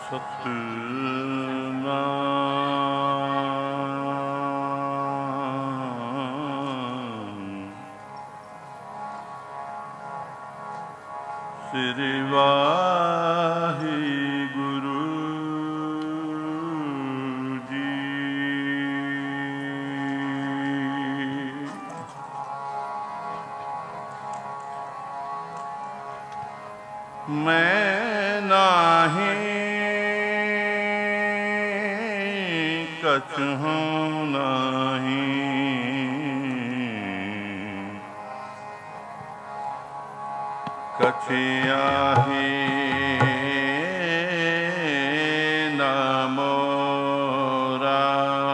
ਸਤਿਨਾਮ ਸ੍ਰੀ ਵਾਹਿਗੁਰੂ ਜੀ। ਮੈਂ ਨਾਹੀਂ ਕਛੁ ਨਾਹੀਂ ਕਛਿਆਹੀ ਨਾ ਮੋਰਾ।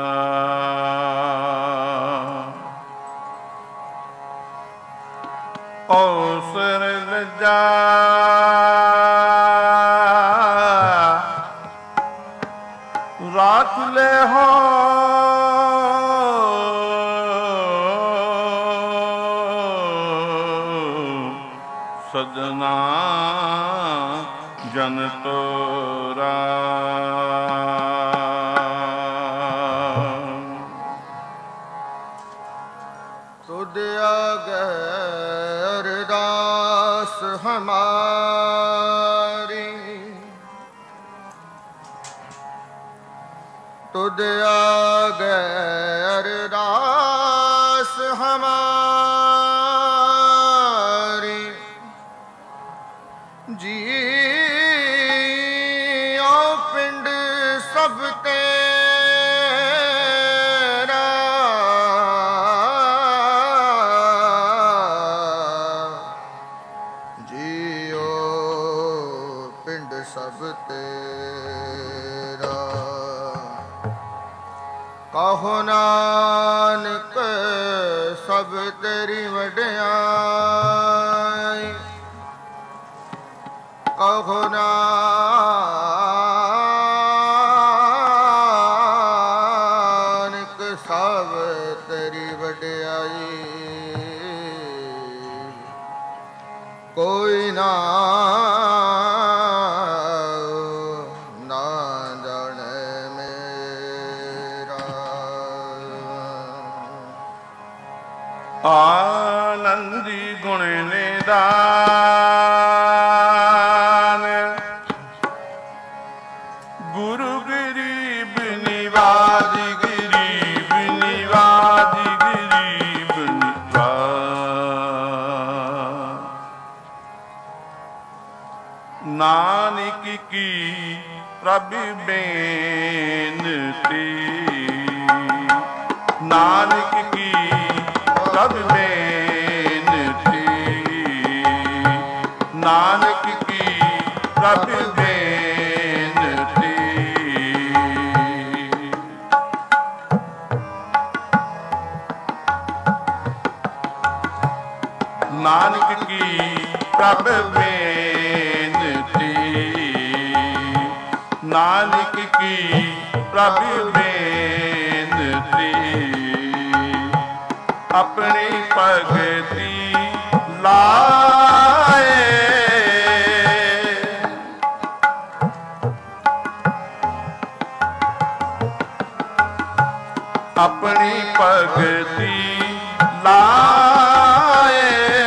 ਔਸਰ ਲਜਾ ਰਾਤ ਲੈ ਹੋ ਸਜਨਾ ਜਨ ਤੋਰਾ। ਤੁਧ ਆਗੇ ਅਰਦਾਸ ਹਮਾਰੀ, ਤੁਧ ਆਗੇ ਅਰਦਾਸ ਹਮਾਰੀ। ਜੀਉ ਪਿੰਡ ਸਭ ਤੇਰਾ, ਜੀਉ ਪਿੰਡ ਸਭ ਤੇਰਾ। ਕਹੋ ਨਾਨਕ ਸਭ ਤੇਰੀ ਵਡਿਆਈ, ਕਹੋ ਨਾਨਕ ਸਭ ਤੇਰੀ ਵਡਿਆਈ। ਕੋਈ ਨਾ ਜਾਣੇ ਮੇਰਾ। ਆਨੰਦੀ ਗੁਣ ਨਿਦਾਨ, ਗੁਰੂ ਗਰੀਬ ਨਿਵਾਜ, ਗਰੀਬ ਨਿਵਾਜ, ਗਰੀਬ ਨਿਵਾਜ। ਨਾਨਕ ਕੀ ਪ੍ਰਭ ਬੇਨਤੀ, ਨਾਨਕ ਕੀ ਪ੍ਰਭ ਬੇਨਤੀ, ਨਾਨਕ ਕੀ ਪ੍ਰਭ ਬੇਨਤੀ। ਨਾਨਕ ਕੀ ਪ੍ਰਭ ਬੇਨਤੀ, ਨਾਨਕ ਕੀ ਪ੍ਰਭ ਬੇਨਤੀ। ਆਪਣੀ ਭਗਤੀ ਲਾਏ, ਆਪਣੀ ਭਗਤੀ ਲਾਏ।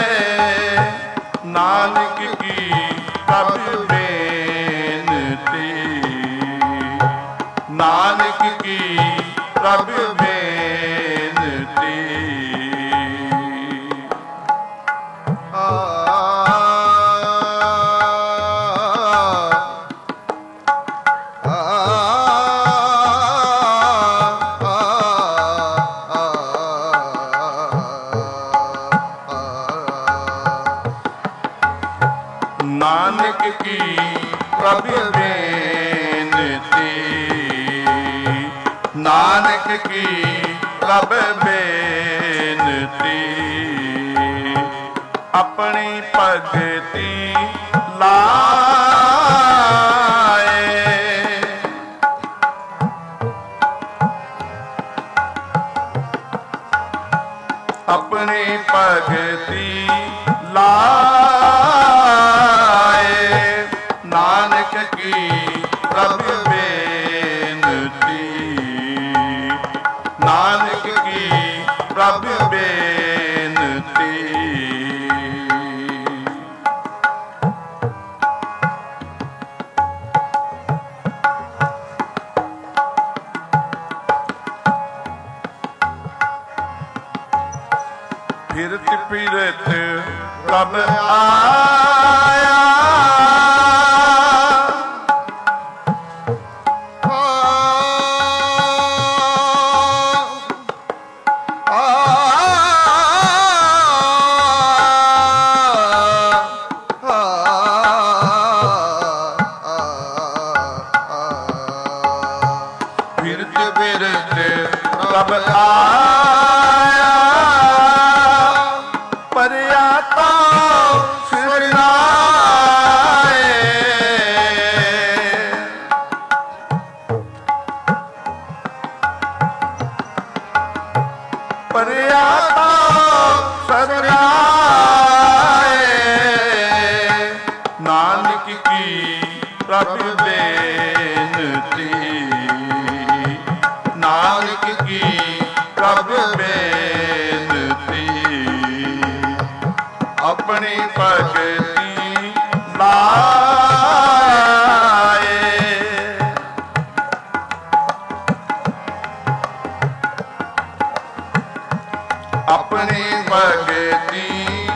ਨਾਨਕ ਕੀ ਪ੍ਰਭ ਬੇਨਤੀ, ਨਾਨਕ ਕੀ ਪ੍ਰਭ ਬੇਨਤੀ। ਨਾਨਕ ਕੀ ਪ੍ਰਭ ਬੇਨਤੀ, ਨਾਨਕ ਕੀ ਪ੍ਰਭ ਬੇਨਤੀ। ਆਪਣੀ ਭਗਤੀ ਲਾਏ, ਆਪਣੀ ਭਗਤੀ ਲਾਏ। ਨਾਨਕ ਕੀ ਪ੍ਰਭ ਬੇਨਤੀ, ਨਾਨਕ ਕੀ ਪ੍ਰਭ ਬੇਨਤੀ। ਫਿਰਤ ਫਿਰਤ ਪ੍ਰਭ ਆਇਆ, ਫਿਰਤ ਫਿਰਤ ਪ੍ਰਭ ਆਇਆ, ਪਰਿਆ ਤਾਂ ਸਿਰਨਾਏ, ਪਰਿਆ ਤਾਂ ਸਿਰਨਾਏ, ਨਾਨਕ ਕੀ ਪ੍ਰਭ ਬੇਨਤੀ, ਨਾਨਕ ਕੀ ਪ੍ਰਭ ਬੇਨਤੀ। ਆਪਣੀ ਭਗਤੀ ਲਾਏ, ਆਪਣੀ ਭਗਤੀ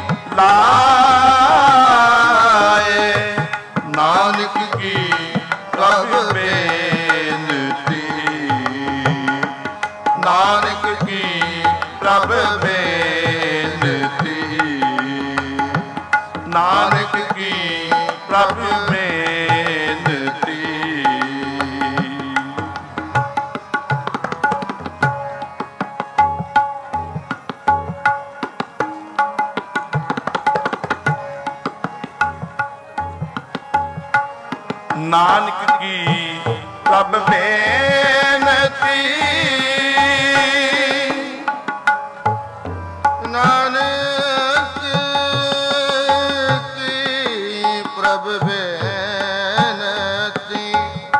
ਲਾਏ, ਨਾਨਕ ਕੀ ਪ੍ਰਭ ਬੇਨਤੀ, ਨਾਨਕ ਕੀ ਪ੍ਰਭ ਬੇਨਤੀ, ਨਾਨਕ ਕੀ ਪ੍ਰਭ ਬੇਨਤੀ। ਨਾਨਕ ਕੀ ਪ੍ਰਭ ਬੇਨਤੀ, ਨਾਨਕ ਕੀ ਪ੍ਰਭ ਬੇਨਤੀ,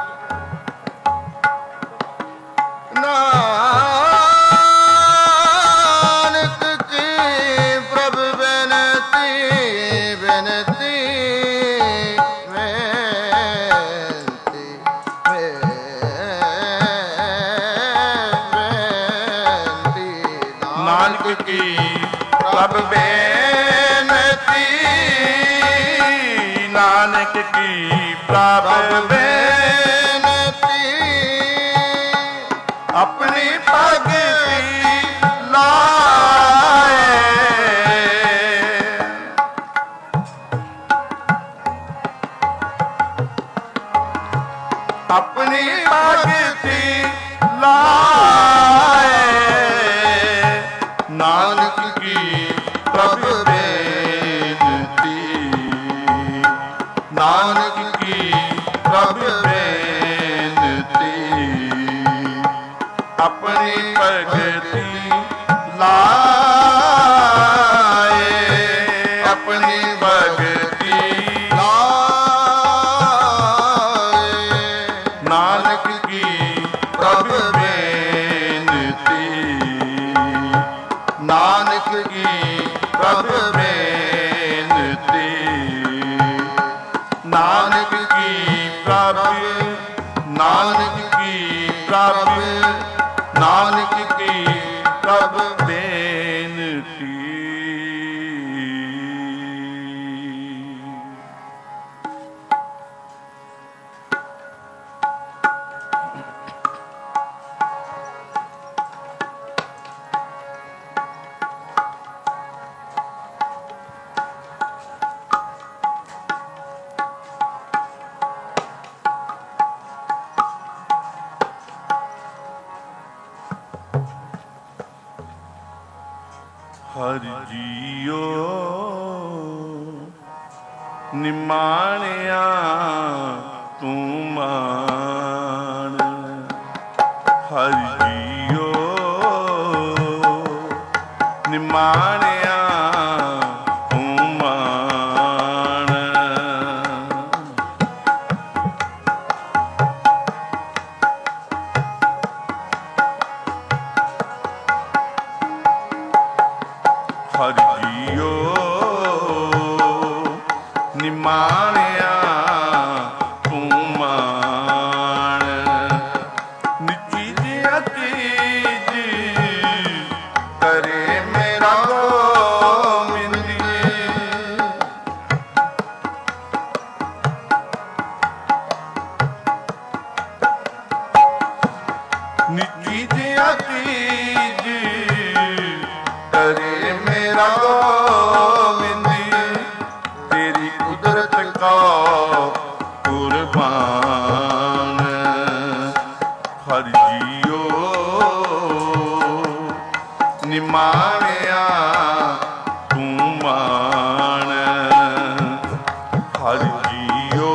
ਨਾਨਕ ਕੀ ਪ੍ਰਭ ਬੇਨਤੀ, ਬੇਨਤੀ ਨਾਨਕ ਕੀ ਪ੍ਰਭ ਬੇਨਤੀ, ਨਾਨਕ ਕੀ ਪ੍ਰਭ ਬੇਨਤੀ, ਆਪਣੀ ਭਗਤੀ ਲਾਏ, ਆਪਣੀ ਭਗਤੀ ਲਾਏ, ਨਾਨਕ ਕੀ ਪ੍ਰਭ ਬੇਨਤੀ, ਨਾਨਕ ਕੀ ਪ੍ਰਭ ਬੇਨਤੀ। ਆਪਣੀ ਭਗਤੀ ਲਾਏ, ਆਪਣੀ ਭਗਤੀ ਲਾਏ, ਨਾਨਕ ਕੀ ਪ੍ਰਭ ਬੇਨਤੀ, ਨਾਨਕ ਕੀ ਪ੍ਰਭ ਬੇਨਤੀ, ਨਾਨਕ ਕੀ ਪ੍ਰਭ, ਨਾਨਕ ਕੀ ਪ੍ਰਭ, ਨਾਨਕ ਕੀ ਪ੍ਰਭ ਬੇਨਤੀ। ਹਰਿ ਜੀਓ ਨਿਮਾਣਿਆ ਤੂੰ ਮਾਣ, ਹਰਿ ਜੀਓ ਨਿਮਾਣਿਆ ਤੂੰ ਮਾਣ, ਨਿਮਾਣਿਆ ਤੂੰ ਮਾਣ। ਹਰਿ ਜੀਓ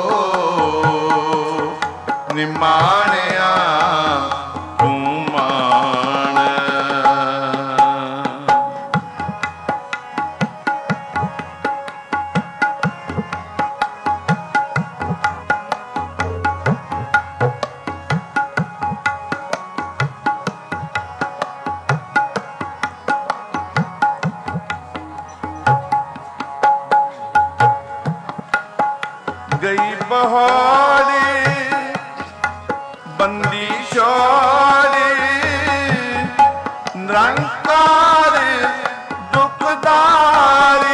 ਨਿਮਾਣਿਆ ਤੂੰ ਮਾਣ। ਗਈ ਬਹਾਰੀ ਬੰਦੀ ਛੋੜੀ ਨਿਰੰਕਾਰ ਦੁਖਦਾਰੀ।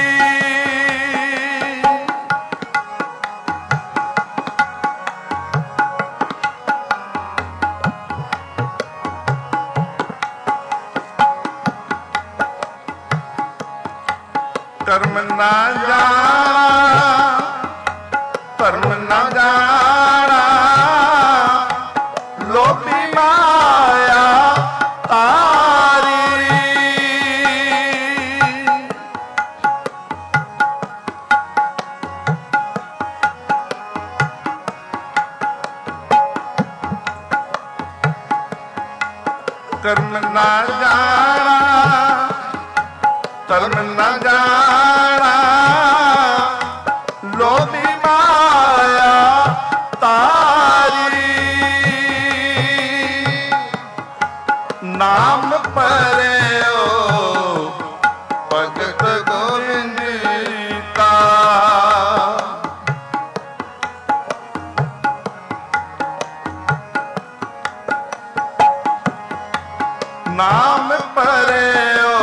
ਕਰਮ ਨਾ ਜਾਣਾ ਧਰਮ ਨਾ ਜਾਣਾ ਲੋਭੀ ਮਾਇਆ ਤਾਰੀ। ਕਰਮ ਨਾ ਜਾਣਾ ਧਰਮ ਨਾ ਜਾਣਾ ਲੋਭੀ ਮਾਇਆ ਤਾਰੀ। ਨਾਮ ਪਰਿਓ ਭਗਤ ਗੋਬਿੰਦ ਕਾ। ਨਾਮ ਪਰਿਓ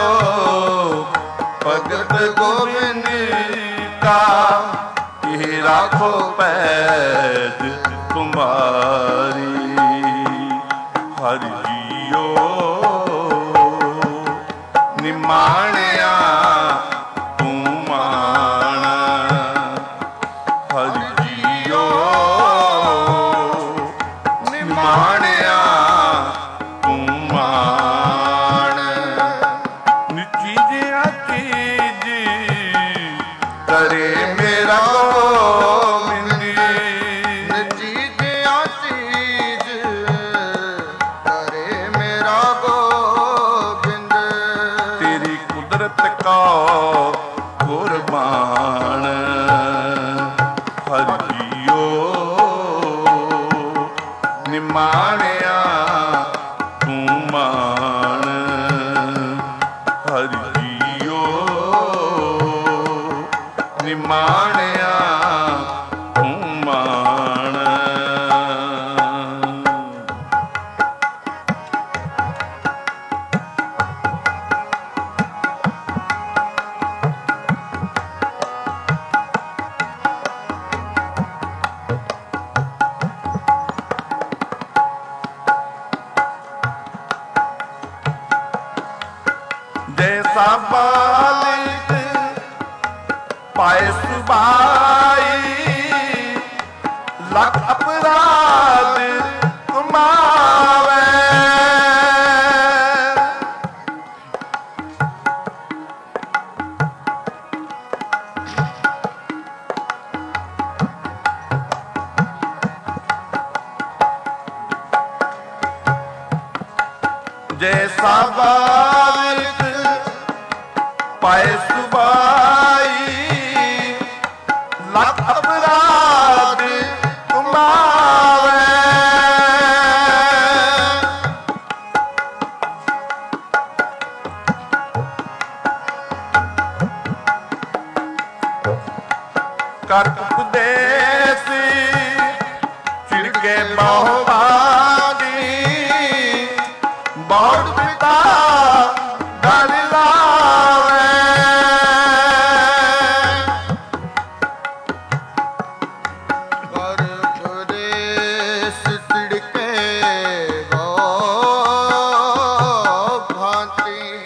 ਭਗਤ ਗੋਬਿੰਦ ਕਾ। ਇਹ ਰਾਖੋ ਪੈਜ ਤੁਮਾਰੀ। ਹਰਿ ਜੀਓ ਨਿਮਾਣਿਆ ਤੂੰ ਮਾਣ। ਹਰਿ ਜੀਓ ਨਿਮਾਣਿਆ ਤੂੰ ਮਾਣ। ਨਿੱਜੀ ਜਿਹਾ ਚੀਜ਼ ਕਰੇ ਮੇਰਾ ਗੋਬਿੰਦ। ਨਚੀਜਿਆ ਚੀਜ਼ ਕਰੇ ਮੇਰਾ ਗੋਬਿੰਦ। ਤੇਰੀ ਕੁਦਰਤ ਕਾ ਕੁਰਬਾਨ। ਹਰਿ ਜੀਓ ਨਿਮਾਣਿਆ ਤੂੰ ਮਾਣ। ਹਰਿ ਜੀਓ ਨਿਮਾਣਿਆ ਤੂੰ ਮਾਣ। ਜੈਸਾ ਬਾਲਿਕ ਪਾਏ ਸੁਭਾਈ ਲੱਖ ਅਪਰਾਧ ਕਮਾਵੇ। ਜੈਸਾ ਬਾਲਿਕ ਪਾਏ ਸੁਭਾਈ ਲੱਖ ਅਪਰਾਧ ਕਮਾਵੇ। ਕਰ ਉਪਦੇਸ ਛਿੜਕੇ ਬਹੁ ਬਾਦੀ। ਬਹੁਤ ਪਿਤਾ ਗਲ ਲਾਵੇ। ਕਰ ਉਪਦੇਸ ਤਿੜਕੇ ਬਹੁ ਭਾਂਤੀ।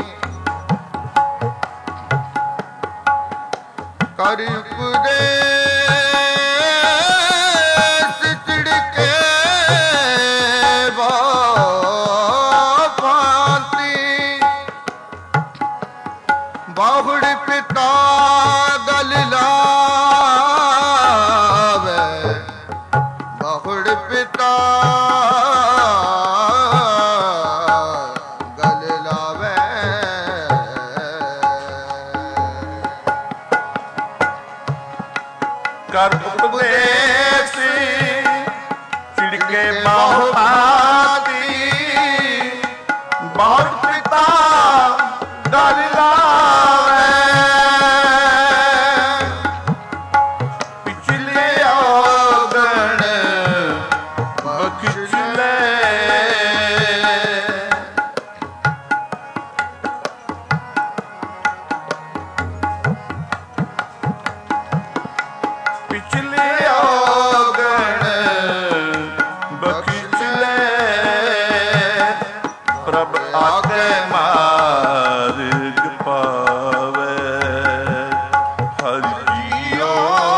ਕਰ ਉਪਦੇਸ ਤਿੜਕੇ ਪਿਤਾ ਗਲ ਲਾਵੇ ਕਰ ਉਪਦੇਸ ਛਿੜਕੇ ਬਾਹੁ ਆਦੀ ਬਾਹੁ ਪਿਤਾ ਗਲ ਲਾਵੇ ਪਿਛਲੇ ਔਗਣ ਬਖਸ਼ ਲੈ ਪਿਛਲੇ ਔਗਣ ਬਖਸ਼ ਲੈ ਪ੍ਰਭ ਆਗੇ ਮਾਰਗ ਪਾਵੇ ਹਰਿ ਜੀਓ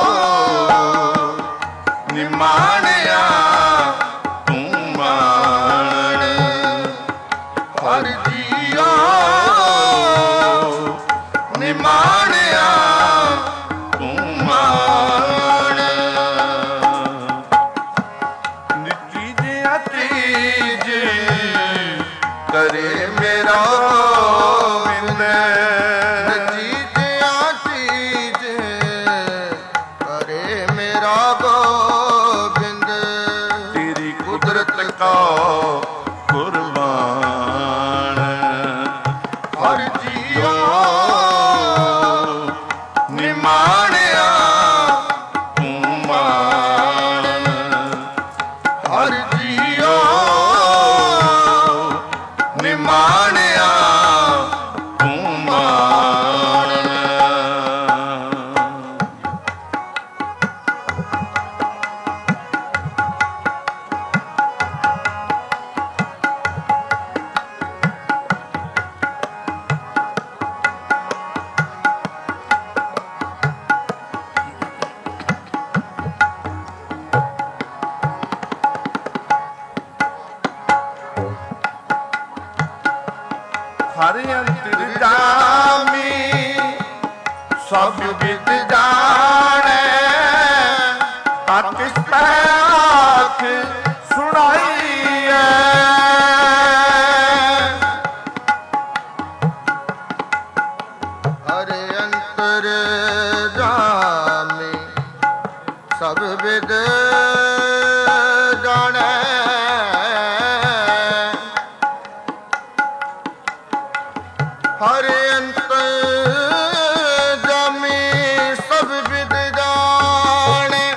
ਨਿਮਾਣਿਆ ਤੂੰ ਮਾਣ ਹਰਿ ਜੀਓ ਨਿਮਾਣਿਆ ਤੂੰ ਮਾਣ ਨਿੱਜੀ ਜਿਆ ਤੀਜ ਕਰੇ ਮੇਰਾ ਗੋਬਿੰਦ ਜੀਤਿਆ ਤੀਜ ਕਰੇ ਮੇਰਾ ਗੋਬਿੰਦ ਤੇਰੀ ਕੁਦਰਤ ਕਾ ਕੁਰਬਾਨ ਹਰਿ ਜੀਓ ਨਿਮਾਣਿਆ ਤੂੰ ਮਾਣ ਹਰਿ ਜੀਓ ਨਿਮਾਣਿਆ ਤੂੰ ਮਾਣ ਹਰਿ ਅੰਤਰ ਜਾਮੀ ਸਭ ਵਿਦ ਜਾਣੈ ਤਾਂ ਕਿਸ ਪੈ ਆਖ ਸੁਣਾਈਐ ਹਰਿ ਅੰਤਰ ਜਾਮੀ ਸਭ ਵਿਦ ਜਾਣੈ ਹਰਿ ਅੰਤਰ ਜਾਮੀ ਸਭ ਵਿਦ ਜਾਣੈ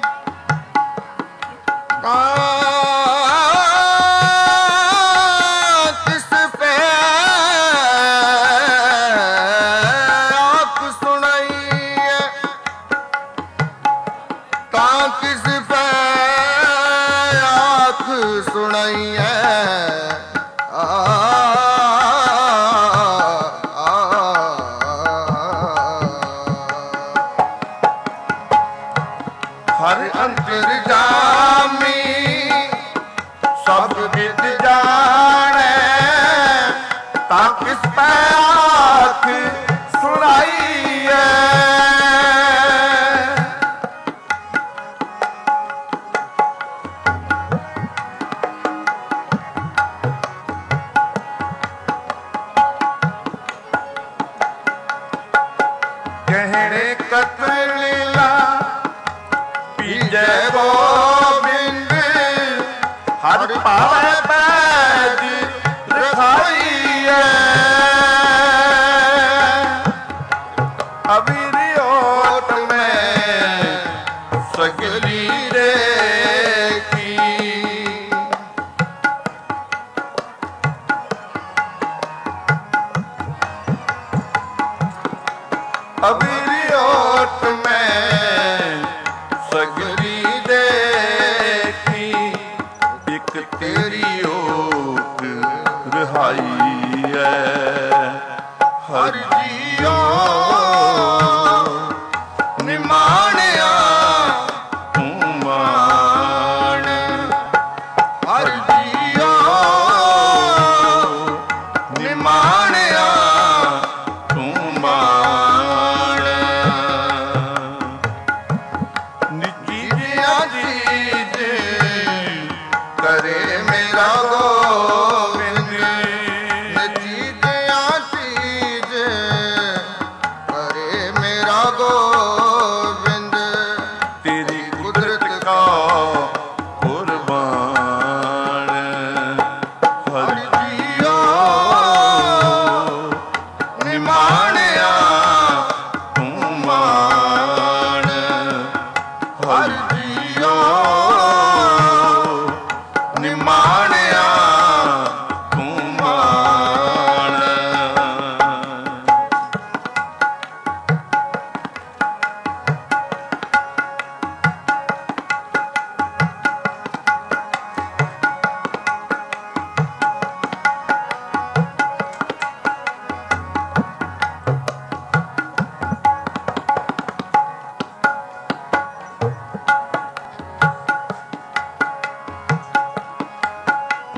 ਕਿਸ ਪੈ ਆਖ ਸੁਣਾਈਐ ਤਾਂ ਕਿਸ ਪੈ ਆਖ ਸੁਣਾਈਐ ਹਰਿ ਅੰਤਰ ਜਾਮੀ ਸਭ ਵਿਦ ਜਾਣੈ ਤਾਂ ਕਿਸ ਪੈ ਆਖ ਸੁਣਾਈਐ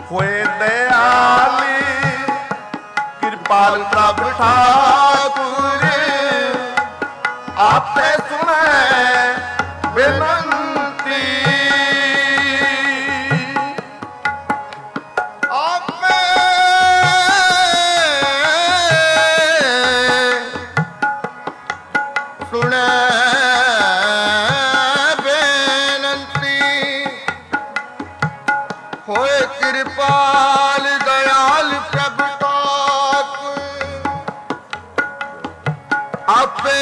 ਹੋਏ ਦਿਆਲੀ ਕਿਰਪਾਲ ਪ੍ਰਭ ਠਾਕੁਰ ਆਪੇ ਸੁਣੈ ਬੇਨੰਤੀ ਆਪੇ ਸੁਣੈ ਬੇਨੰਤੀ ਹੋਏ ਕਿਰਪਾਲ ਦਇਆਲ ਪ੍ਰਭ ਠਾਕੁਰ ਆਪੇ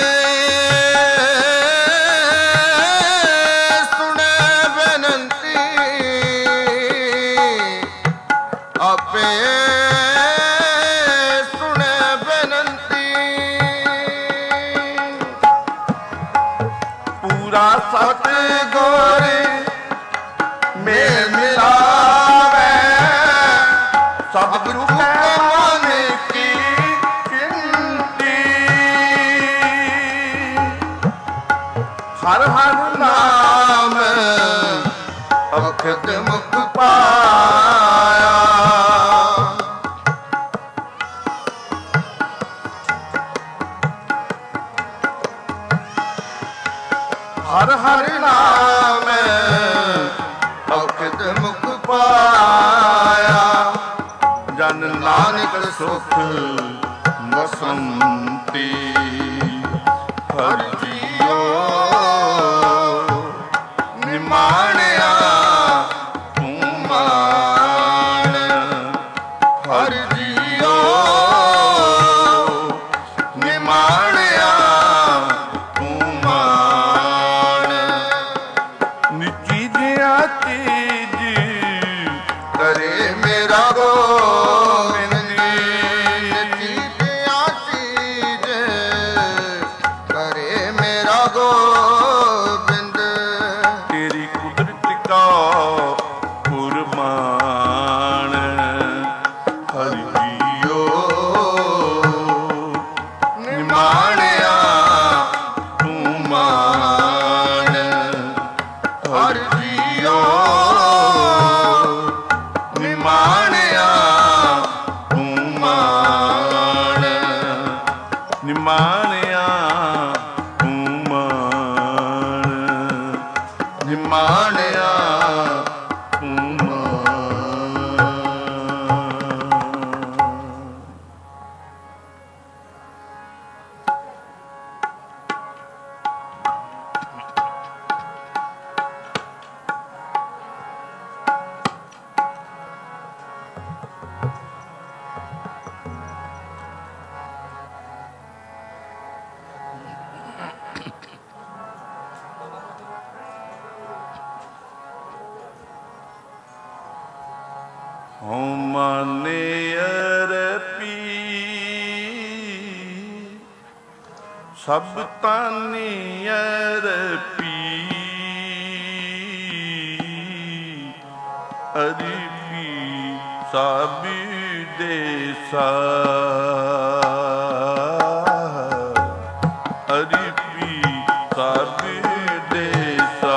ਸਤਿਗੁਰ ਮੇਲ ਮਿਲਾਵੇ ਸਭ ਚੁਕੈ ਮਨ ਕੀ ਚਿੰਤੀ ਹਰ ਹਰ ਨਾਮ ਅਖਦ ਮੁਖ ਪਾਇਆ ਹਰ ਹਰ ਨਾਮ ਅਖਦ ਮੁਖ ਪਾਇਆ ਜਨ ਨਾਨਕ ਸੁਖ ਵਸੰਤੀ ਹਰ ਜੀਓ ਨਿਮਾਣਿਆ ਤੂੰ ਮਾਣ ਹਰ ਜੀਓ ਨਿਮਾਣਿਆ ਤੂੰ ਮਾਣ ਨਿੱਜੀ ਜਿਆ ਤੀਜ ਕਰੇ ਮੇਰਾ ਗੋਬਿੰਦ ਨਿੱਜੀ ਜਿਆ ਤੀਜ ਕਰੇ ਮੇਰਾ ਗੋਬਿੰਦ ਤੇਰੀ ਕੁਦਰਤ ਕਾ ਕੁਰਬਾਨ ਹਰਿ ਜੀਓ ਨਿਮਾਣਿਆ ਤੂੰ ਮਾਣ ਹਰਿ ਜੀਓ ਨਿਮਾਣਿਆ ਤੂੰ ਮਾਣ ਨਿਮਾਣਿਆ ਤੂੰ ਮਾਣ ਨਿਮਾਣਿਆ ਤੂੰ ਮਾਣ ਹਉ ਮਾਨੇ ਅਰਪੀ ਸਭ ਤਾਨੀ ਅਰਪੀ ਅਰਪੀ ਸਭ ਦੇਸਾ ਅਰਪੀ ਸਭ ਦੇਸਾ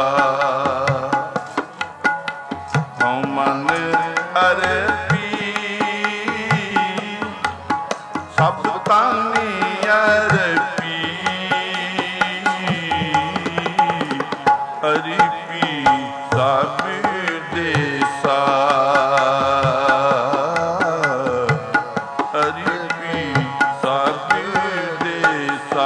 ਹਉ ਮਨ ਅਰਪੀ ਸਭ ਤਾਨੀ ਅਰਪੀ ਅਰਪੀ ਸਭ ਦੇਸਾ ਅਰਪੀ ਸਭ ਦੇਸਾ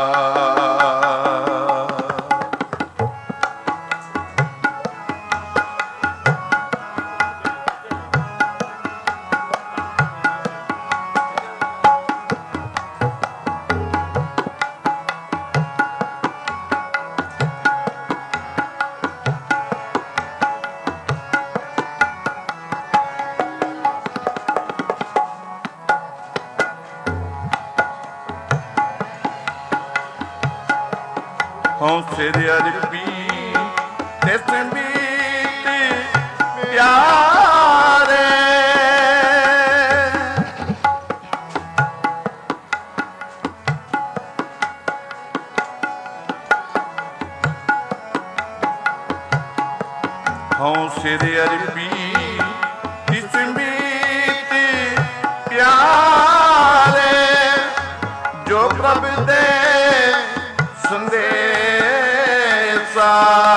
ਹਉ ਸਿਰ ਅਰਪੀ ਤਿਸ ਮੀਤ ਪਿਆਰੇ ਹਉ ਸਿਰ ਅਰਪੀ ਤਿਸ ਪ੍ਰਭ ਦੇ ਸੰਦੇਸਾ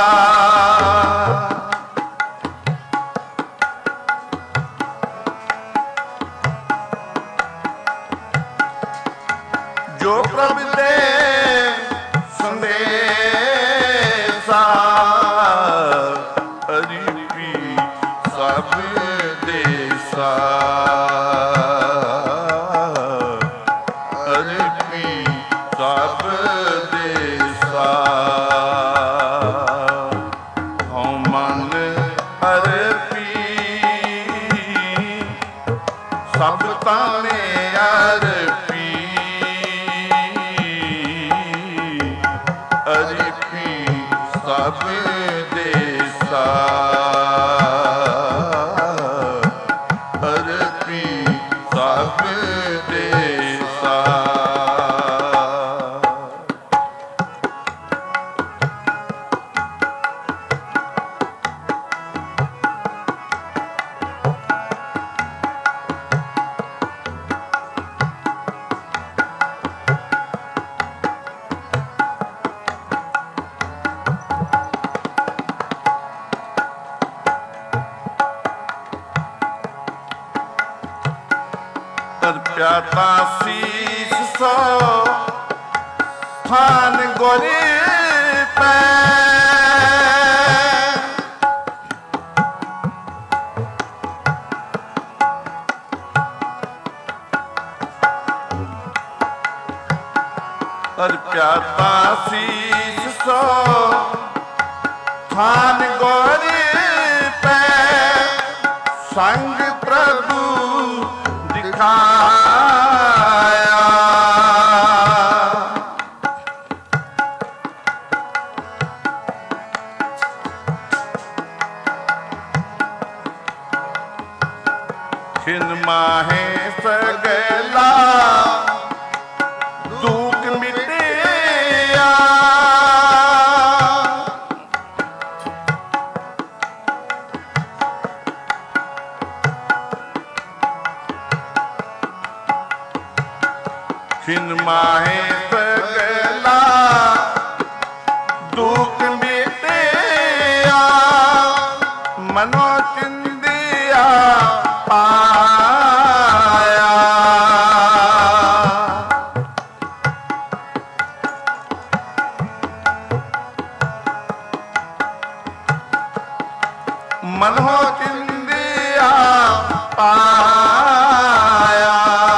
ਜੋ ਪ੍ਰਭ ਦੇ ਸੰਦੇਸਾ ਅਰੀਪੀ ਸਭ ਦੇਸਾ ਅਰੀਪੀ ਸਭ ਦੇਸਾ ਹਉ ਮਨ ਅਰਪੀ ਸਭ ਤਾਨੇ ਅਰਪੀ ਅਰੀਪੀ ਸਭ ਦੇਸਾ ਅਰੀਪੀ ਸਭ ਦੇਸਾ ਪਿਆਤਾ ਸੀਸ ਸੋ ਥਾਨ ਗੋਰੇ ਪੈ ਪਿਆਤਾ ਸੀਸ ਸੋ ਥਾਨ ਗੋਰੇ ਪੈ ਸੰਗ ਪ੍ਰਭੂ ਦਿਖਾਇਆ ਖਿਨ ਮਾਹੇ ਸਗਲਾ ਦੁਖ ਮਿਟਿਆ ਖਿਨ ਮਾਹੇ ਸਗਲਾ ਦੁਖ ਮਿਟਿਆ ਮਨੋ ਚਿੰਦਿਆ ਪਾਇਆ ਮਨੋ ਚਿੰਦਿਆ ਪਾਇਆ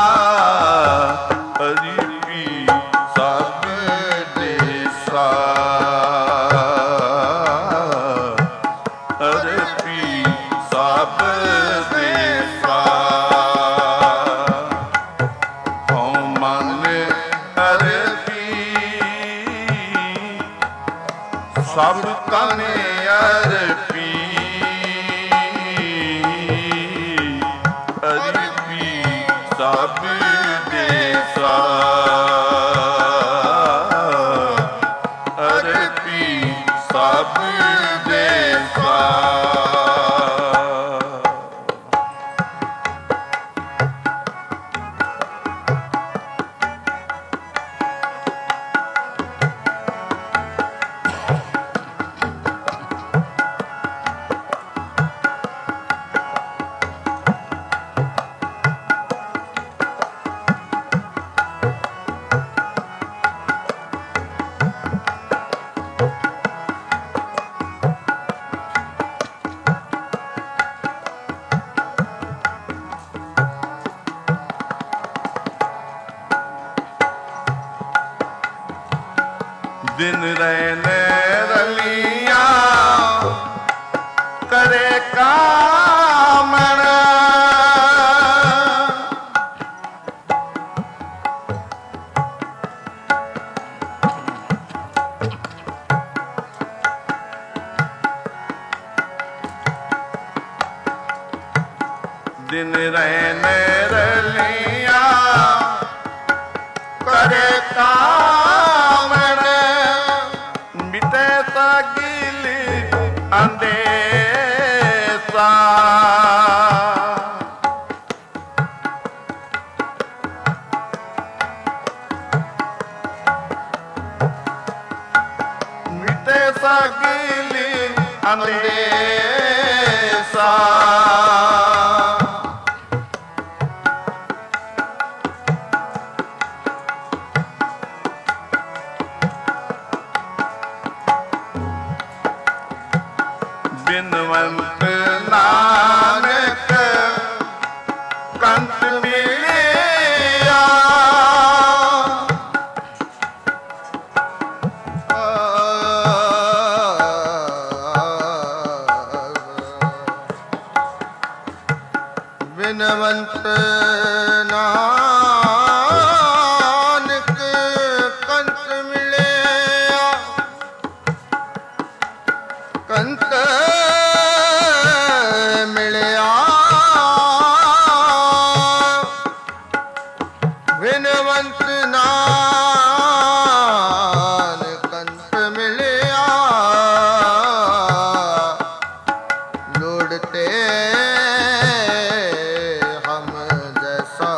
ਅਰੀਪੀ ਸਭ ਦੇਸਾ ਅਰੀਪੀ ਸਭ ਦੇਸਾ ਹਉ ਮਨ ਅਰੀਪੀ ਸਭ ਤਨੇ ਅਰੀਪੀ ਅਰੀਪੀ ਸਭ ਦੇਸਾ ਅਰੀਪੀ ਸਭ ਦੇਸਾ दिन रहने रलिया करे कामण दिन रहने रलिया करे कामण मिटे तगिल अंदेसा ਅੰਦੇਸਾ। ਬਿਨਵੰਤ ਨਾਨਕ ਕੰਤ ਮਿਲਿਆ। ਬਿਨਵੰਤ ਨਾਨਕ ਕੰਤ ਮਿਲਿਆ। ਕੰਤ ਮਿਲਿਆ। ਬਿਨਵੰਤ ਨਾਨਕ ਕੰਤ ਮਿਲਿਆ। ਲੋੜਤੇ ਹਮ ਜੈਸਾ।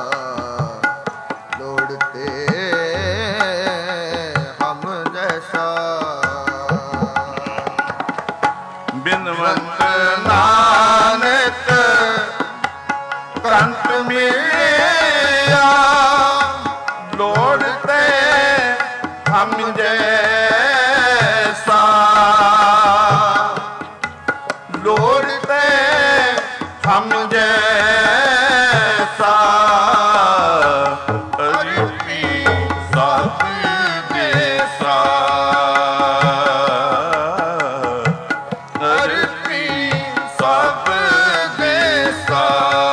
ਲੋੜਤੇ ਹਮ ਜੈਸਾ। ਬਿਨਵੰਤ ਨਾਨਕ ਕੰਤ ਮਿਲਿਆ। ਲੋੜ ਤੇ ਹਮ ਜੈਸਾ। ਲੋੜ ਤੇ ਹਮ ਜੈਸਾ। ਅਰਿਪੀ ਸਭ ਦੇਸਾ। ਅਰਿਪੀ ਸਭ ਦੇਸਾ।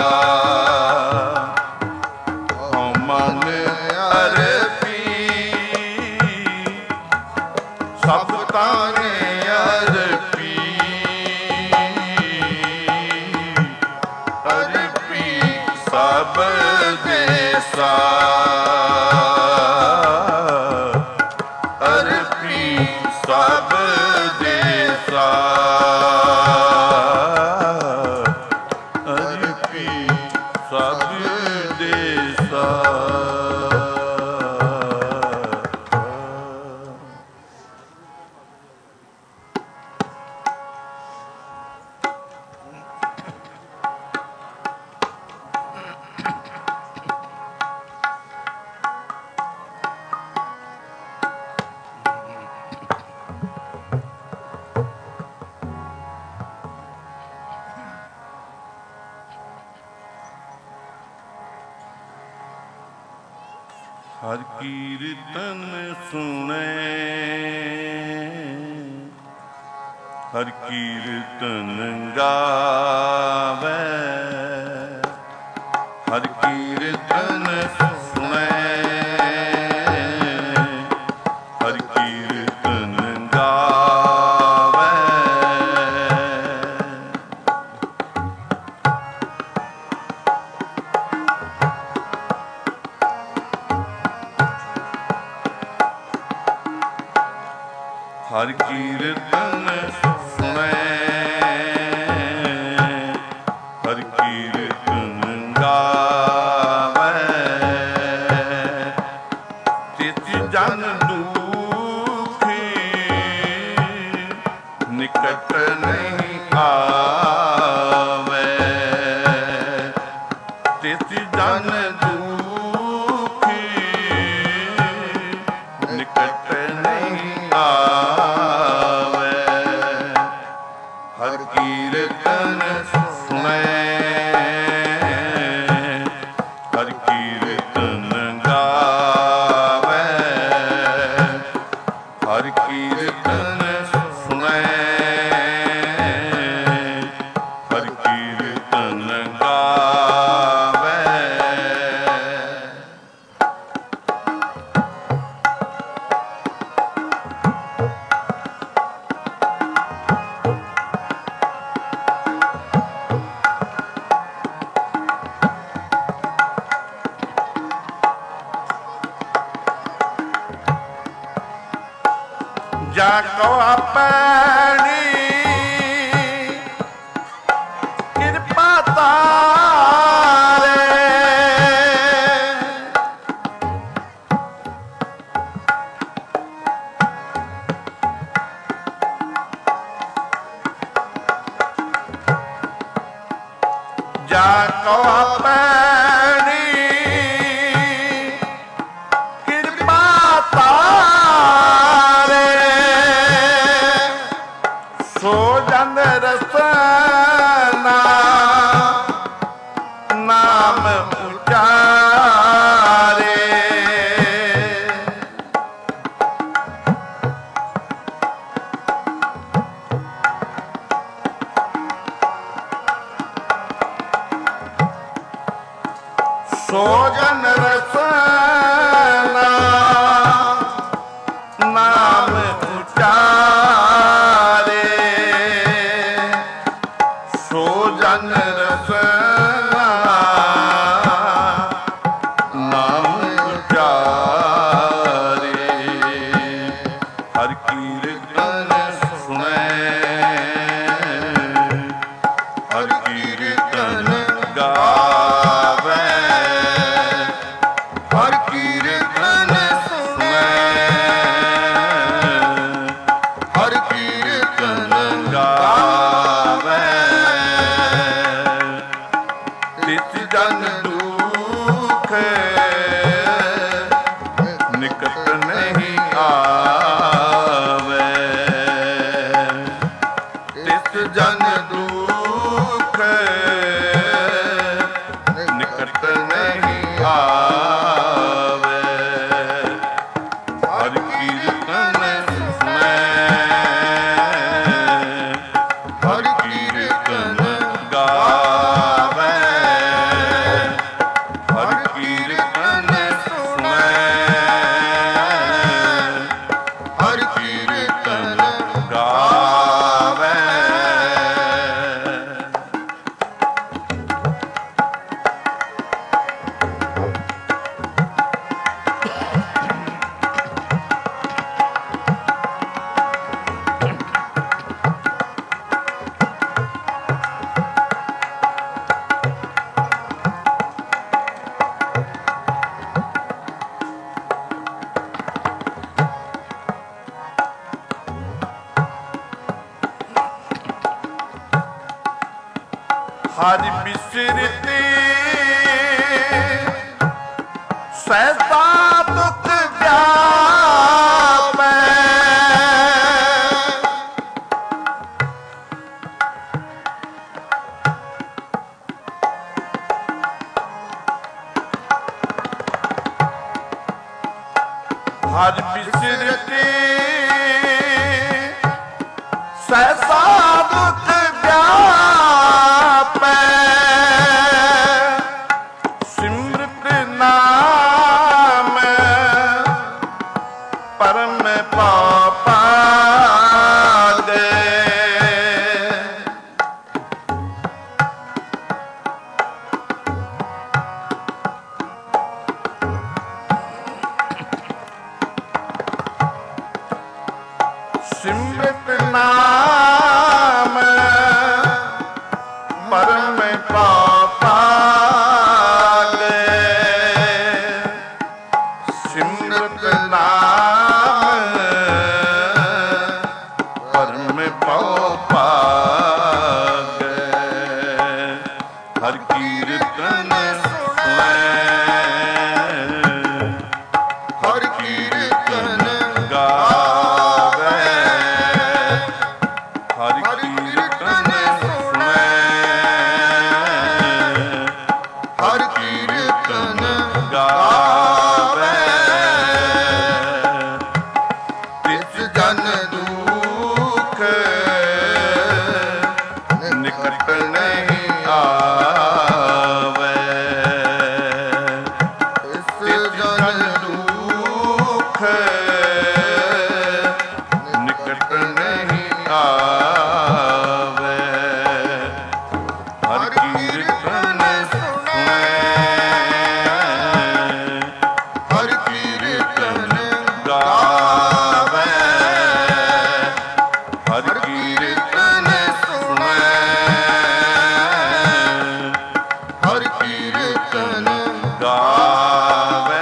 ਹਉ ਮਨ ਅਰਪੀ ਸਭ ਤਾਨੇ ਅਰਪੀ। ਅਰਪੀ ਸਭ ਦੇਸਾ। ਅਰਪੀ ਸਭ ਦੇਸਾ। ਅਰਪੀ ਸਭ ਦੇਸਾ। ਹਰ ਕੀਰਤਨ ਸੁਣੇ। ਹਰ ਕੀਰਤਨ ਗਾਵੇ। ਹਰ ਕੀਰਤਨ ਸੁਣੇ। ਹਰ ਕੀਰਤਨ ਗਾਵੇ। ਹਰ ਕੀਰਤਨ ਸੁਣੇ। ਹਰ ਕੀਰਤਨ ਗਾਵੇ। ਤਿਸ ਜਨ ਦੁਖੀ ਨਿਕਟ ਨਹੀਂ ਆਵੇ। ਤਿਸ ਜਨ ਦੁਖੀ ਨਿਕਟ ਨਹੀਂ ਆਵੇ। ਹਰ ਕੀਰਤਨ ਸੁਣੇ। ਹਰ ਕੀਰਤਨ ਗਾਵੇ। ਹਰ ਕੀਰਤਨ ਸੁਣੇ। ਹਰ ਕੀਰਤਨ ਗਾਵੇ। ਜਾ ਕੋ ਆਪਣੀ ਕਿਰਪਾ ਤਾਰੇ। ਕਵਾ ਪੈਣੀ ਕਿਰਪਾ ਤਾਰੇ ਸੋ ਜਨ ਰਸਨਾ ਨਾਮ ਉਚਾਰੇ ਸੋ ਜਨ ਰਸਨਾ ਨਾਮ ਉਚਾਰੇ ਸੋ ਜਨ ਰਸਨਾ ਨਾਮ ਉਚਾਰੇ ਹਰਿ ਕੀਰਤਨ ਸੁਣੈ ਹਰਿ ਕੀਰਤਨ ਗਾਵੇ ਹਰਿ ਕੀਰਤਨ ਸੁਣੈ ਹਰਿ ਕੀਰਤਨ ਗਾਵੇ ਤਿਸ ਜਨ ਦੁਖ ਨਿਕਟ ਨਹੀਂ ਆਵੇ ਤਿਸ ਜਨ ਦੁਖ ਨਿਕਟ ਨਹੀਂ ਆਵੇ ਹਰਿ ਕੀਰਤਨ ਸੁਣੈ ਹਰਿ ਕੀਰਤਨ ਗਾਵੇ ਹਰਿ ਕੀਰਤਨ ਸੁਣੈ ਹਰਿ ਕੀਰਤਨ ਗਾਵੇ ਹਰਿ ਬਿਸਰਤੀ ਸਹਿਤਾ ਦੁਖ ਜਾਪੈ ਹਰਿ ਬਿਸਰਤੀ ਸਹਿਤਾ ਦੁਖ ਜਾਪੈ ਸਿਮਰਤ ਨਾਮ ਪਰਮ ਪਾਪਾਦੇ ਸਿਮਰਤ ਨਾਮ ਪਰਮ ਪਾਪਾਦੇ ਸਿਮਰਤ ਨਾਮ ਪਰਮ ਪਾਪਾਦੇ ਹਰਿ ਕੀਰਤਨ ਸੁਣੈ ਹਰਿ ਕੀਰਤਨ ਗਾਵੇ ਹਰਿ ਕੀਰਤਨ ਸੁਣੈ ਹਰਿ ਕੀਰਤਨ ਗਾਵੇ ਤਿਸ ਜਨ ਦੁਖ ਨਿਕਟ ਨਹੀਂ ਆਵੇ ਤਿਸ ਜਨ ਦੁਖ ਨਿਕਟ ਨਹੀਂ ਆਵੇ ਹਰਿ ਕੀਰਤਨ ਸੁਣੈ ਹਰਿ ਕੀਰਤਨ ਗਾਵੇ ਹਰਿ ਕੀਰਤਨ ਸੁਣੈ ਹਰਿ ਕੀਰਤਨ ਗਾਵੇ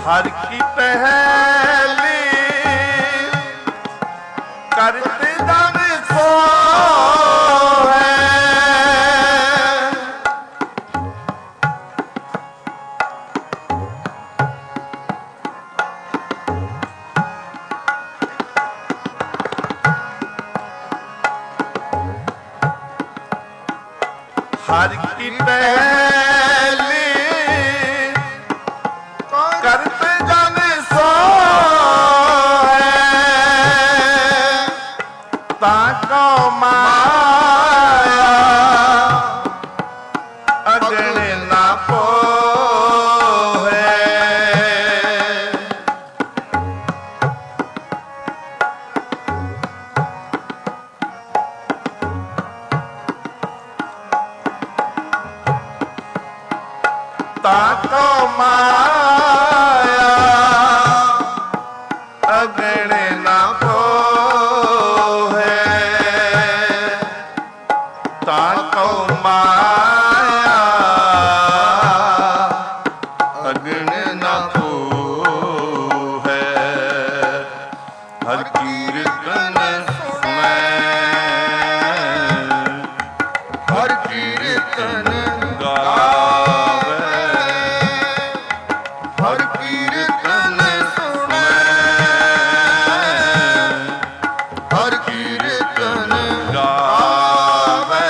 ਹਰ ਕੀ ਪਹਿਲੀ ਕਰਤੇ ਜਨ ਸੋ ਹੈ। हर की पहली करत जन सो है। ताको माया अगण ना पोहे। ताको माया अगण ना पोहे। ताको माया अगण ना पोहे। हर कीर्तन सुनै हर कीर्तन गावे। हर कीर्तन सुनै हर कीर्तन गावे।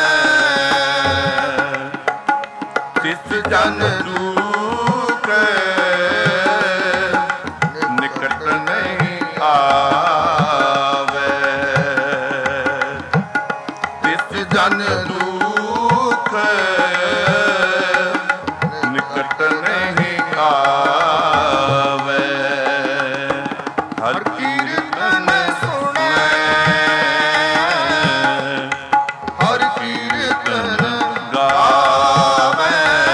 तिस जन दुख निकट नहीं आवे। तिस जन दुख निकट नहीं आवे। हर कीर्तन सुनै हर कीर्तन गावे।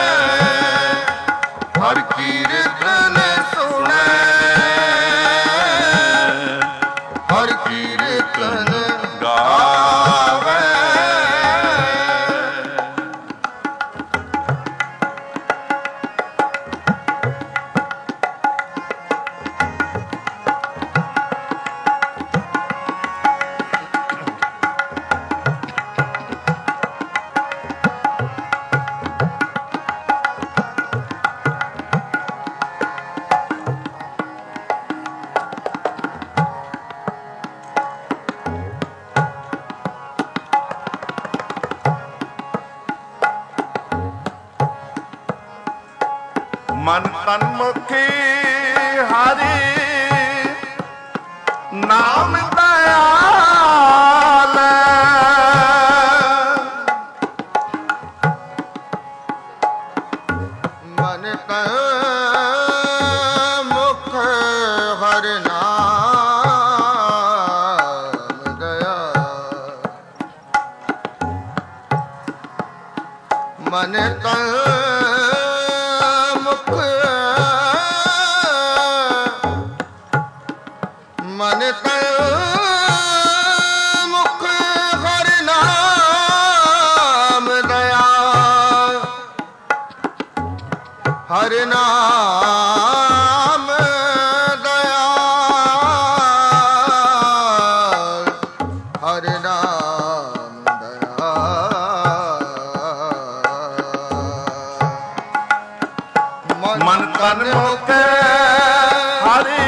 हर कीर्तन सुनै हर कीर्तन गावे। मन तन मुखी हरि नाम दयाल। मन तन मुख हर नाम दया। मन तन मुख मन तन मुख हर नाम दया। हर नाम दया हर नाम दया। मन तन मुख हरि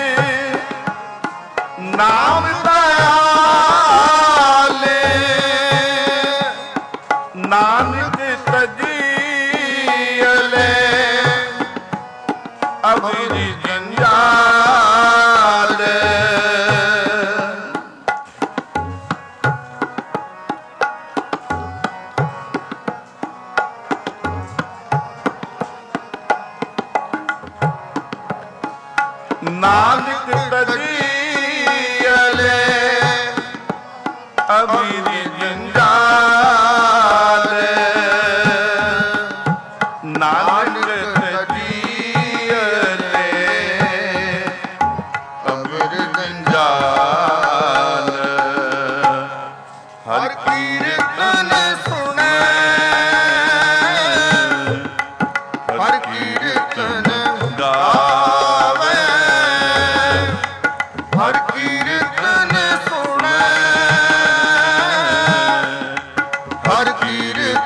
नाम दयाले। नानक तजीयले अभिरी जंजाल। नानक तजीयले अभिरी जंजाल। नानक तजीयले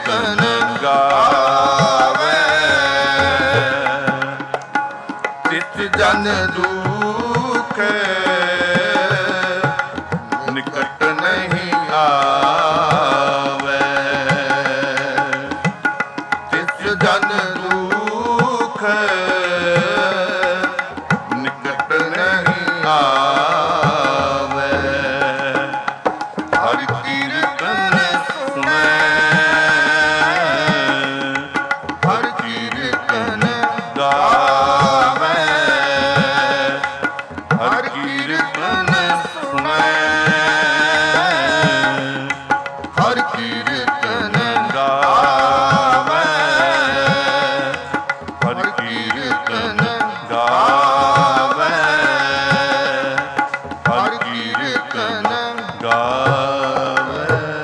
ਕੀਰਤਨ ਗਾਵੇ ਤਿਤ ਜਨ ਦੁਖ ਨਿਕਟ ਨਹੀਂ ਆਵੇ ਤਿਤ ਜਨ ਦੁਖ ਨਿਕਟ ਨਹੀਂ ਆਵੇ ਹਰਿ ਕੀਰਤਨ ਸੁਣੈ ਹਰਿ ਕੀਰਤਨ ਗਾਵੇ ਹਰਿ ਕੀਰਤਨ ਸੁਣੈ ਹਰਿ ਕੀਰਤਨ ਗਾਵੇ ਹਰਿ ਕੀਰਤਨ ਗਾਵੇ ਹਰਿ ਕੀਰਤਨ ਗਾਵੇ।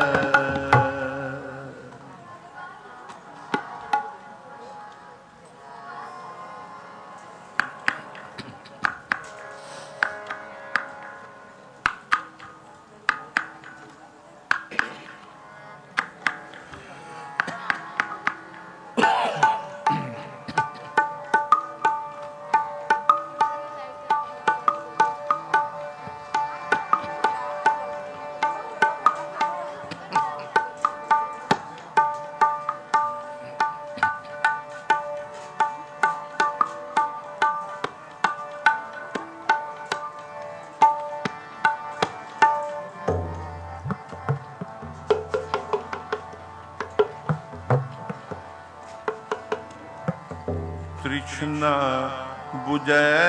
ਤ੍ਰਿਸ਼ਨਾ ਬੁਝੈ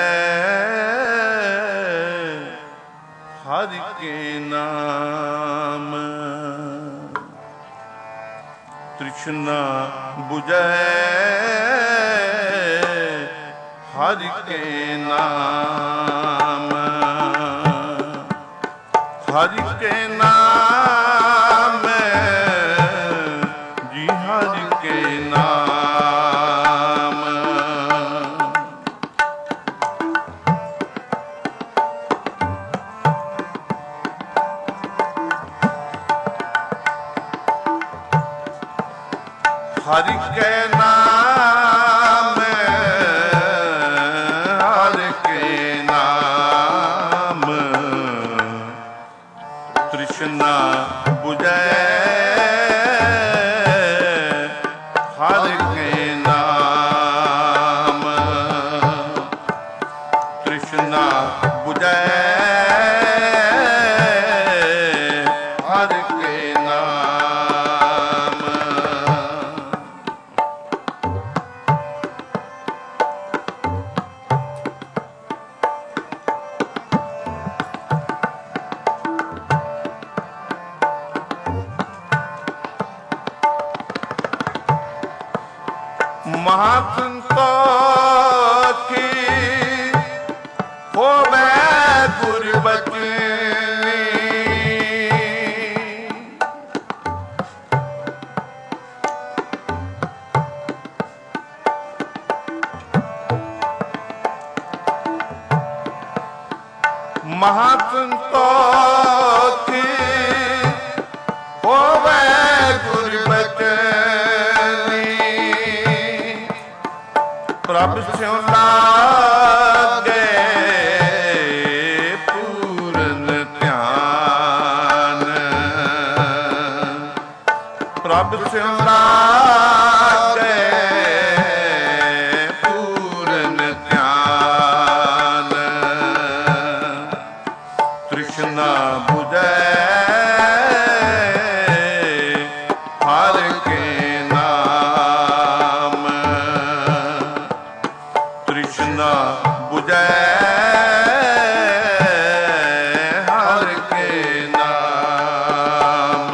ਹਰਿ ਕੇ ਨਾਮ ਤ੍ਰਿਸ਼ਨਾ ਬੁਝੈ ਹਰਿ ਕੇ ਨਾਮ ਹਰਿ ਕੇ ਨਾਮ ਜੀ ਹਰਿ ਕੇ ਨਾਮ हरि के नाम हरि के नाम तृष्णा बुझै हरि के नाम तृष्णा बुझै हरि के नाम महासंतोषी होवे गुरबचनी महासंतोषी होवे गुरबचनी प्रभ स्यों लागे पूरन ध्यान प्रभ स्यों लागे पूरन ध्यान तृष्णा बुझै हरि के नाम तृष्णा बुझै हरि के नाम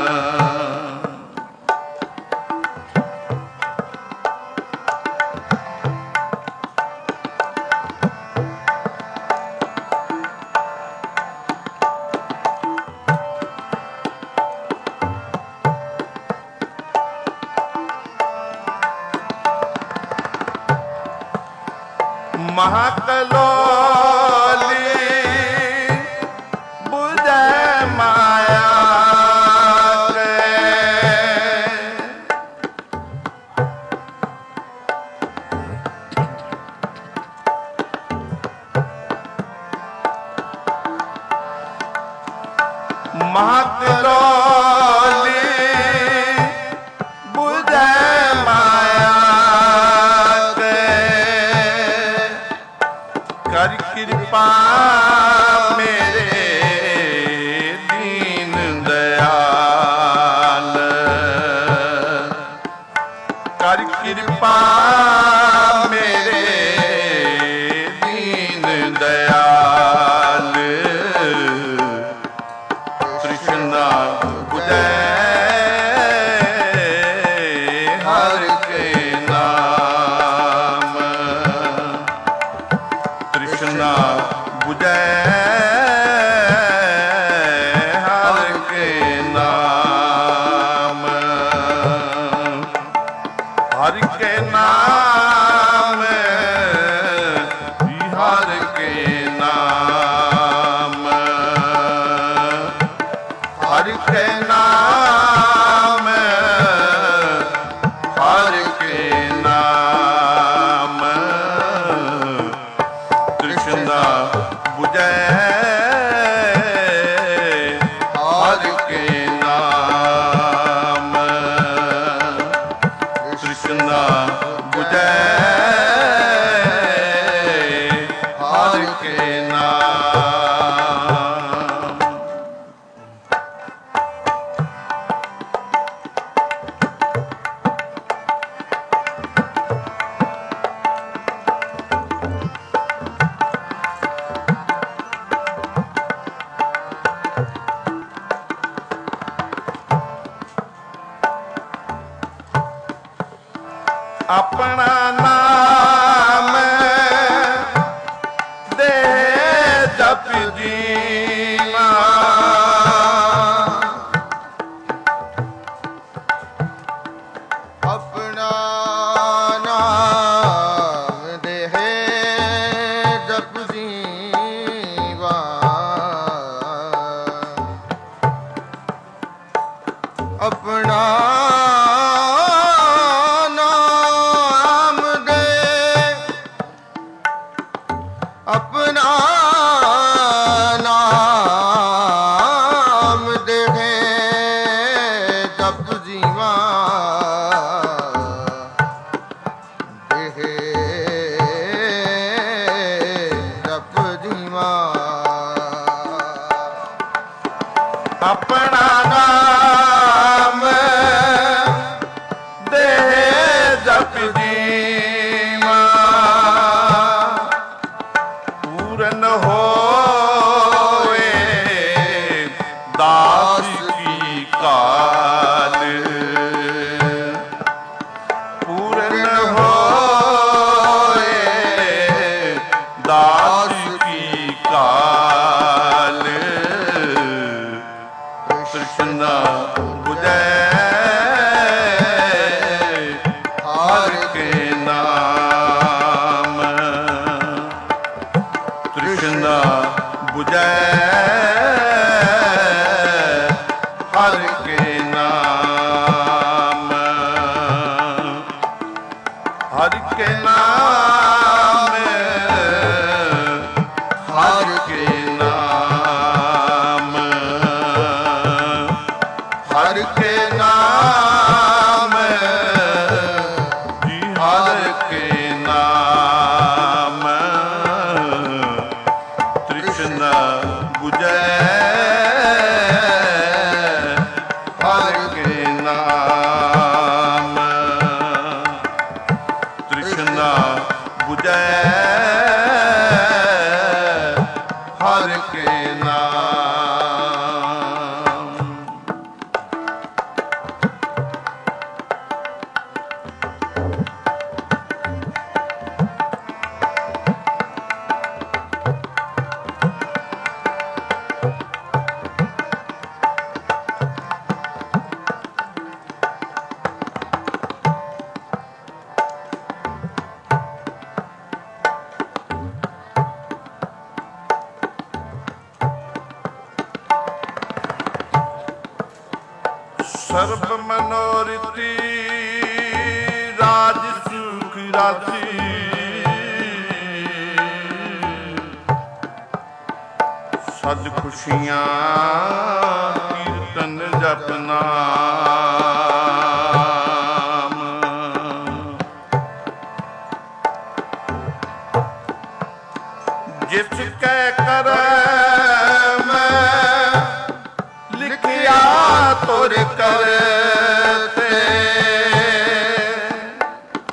महाकलोली बुझै माया के ਕਿਰਪਾ ਮੇਰੇ ਦੀਨ ਦਇਆਲ ਤ੍ਰਿਸ਼ਨਾ ਬੁਝੈ ਹਰ ਕੇ ਨਾਮ ਤ੍ਰਿਸ਼ਨਾ ਬੁਝੈ ਹਰ ਕੇ ਨਾਮ ਹਰ ਕੇ ਨਾਮ ਹਰ ਕੇ ਨਾਮ ਹਰ ਕੇ ਨਾਮ ਹਰ ਕੇ ਨਾਮ ਤ੍ਰਿਸ਼ਨਾ ਬੁਝੈ ਹਰ ਕੇ ਨਾਮ ਤ੍ਰਿਸ਼ਨਾ ਬੁਝੈ ਹਰ ਕੇ ਨਾਮ ਆਪਣਾ ਨਾਮ ਦੇ ਜਪ ਜੀਵਾ ਆਪਣਾ ਨਾਮ ਦੇਹ ਜਪ ਜੀਵਾ ਆਪਣਾ अपना नाम देहे जप जीवा देहे जप जीवा ਆਪਣਾ ਨਾਮ ਦੇ ਜਪ ਜੀਵਾ ਪੂਰਨ ਹੋਏ ਦਾਸ ਕੀ ਕਾਲ ਪੂਰਨ ਹੋਏ ਦਾਸ ਕੀ ਕਾਲ ਤ੍ਰਿਸ਼ਨਾ ਬੁਝੈ ਹਰ ਕੇ ਨਾਮ ਤ੍ਰਿਸ਼ਨਾ ਬੁਝੈ ਹਰ ਕੇ ਨਾਮ ਹਰ ਕੇ ਨਾਮ ਹਰ ਕੇ ਨਾਮ ਹਰ ਕੇ ਨਾਮ ਜੀ ਹਰ ਕੇ ਨਾਮ ਤ੍ਰਿਸ਼ਨਾ ਬੁਝੈ ਹਰ ਕੇ ਨਾਮ ਤ੍ਰਿਸ਼ਨਾ ਬੁਝੈ ਹਰ ਕੇ ਨਾਮ ਸਰਬ ਮਨੋਰਥੀ ਰਾਜ ਸੁਖ ਰਾਜੀ ਸਜ ਖੁਸ਼ੀਆਂ ਕੀਰਤਨ ਜਪਨਾ ਜਿਸ ਕੈ ਕਰਮ ਲਿਖਿਆ ਤੁਰ ਕਰਤੇ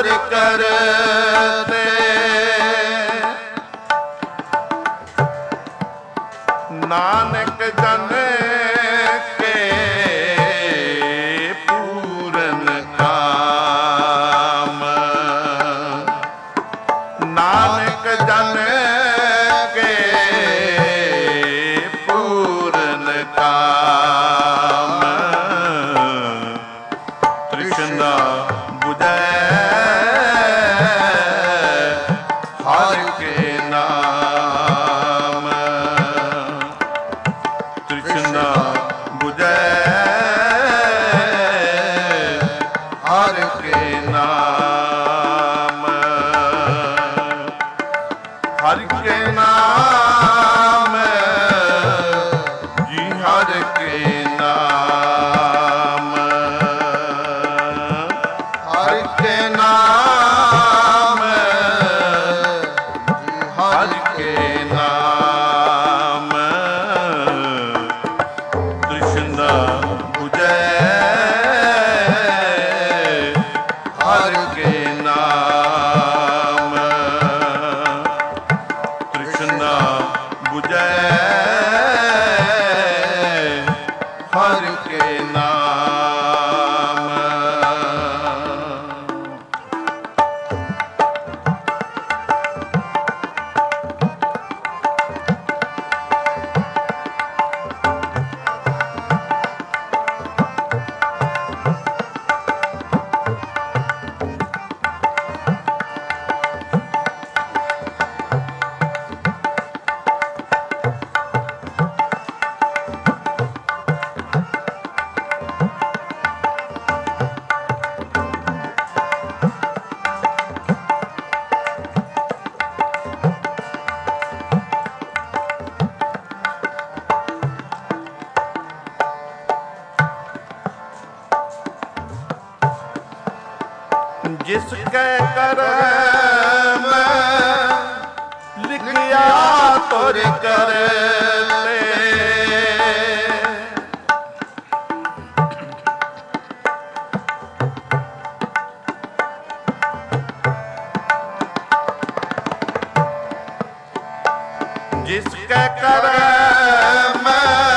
ਤੁਰ ਕਰਤੇ ਨਾਨਕ ਜਨ ਕੇ ਪੂਰਨ ਕਾਮ ਨਾਨਕ ਜਨ ਕੇ ਪੂਰਨ ਕਾਮ ਤ੍ਰਿਸ਼ਨਾ ਬੁਝੈ ਹਰਿ ਕੇ ਨਾਮ ਤ੍ਰਿਸ਼ਨਾ ਬੁਝੈ ਹਰਿ ਕੇ ਨਾਮ ਹਰਿ ਕੇ ਨਾਮ ਜੀ ਹਰਿ ਕੇ ਨਾਮ ਹਰਿ ਕੇ ਨਾਮ ਜੀ ਹਰਿ ਕੇ ਨਾਮ ਤ੍ਰਿਸ਼ਨਾ ਬੁਝੈ ਹਰਿ ਕੇ ਨਾਮ ਤ੍ਰਿਸ਼ਨਾ ਬੁਝੈ ਹਰਿ ਕੇ ਨਾਮ ਜਿਸ ਕੈ ਕਰਮ ਲਿਖਿਆ ਤੁਰ ਕਰਤੇ ਜਿਸ ਕੈ ਕਰਮ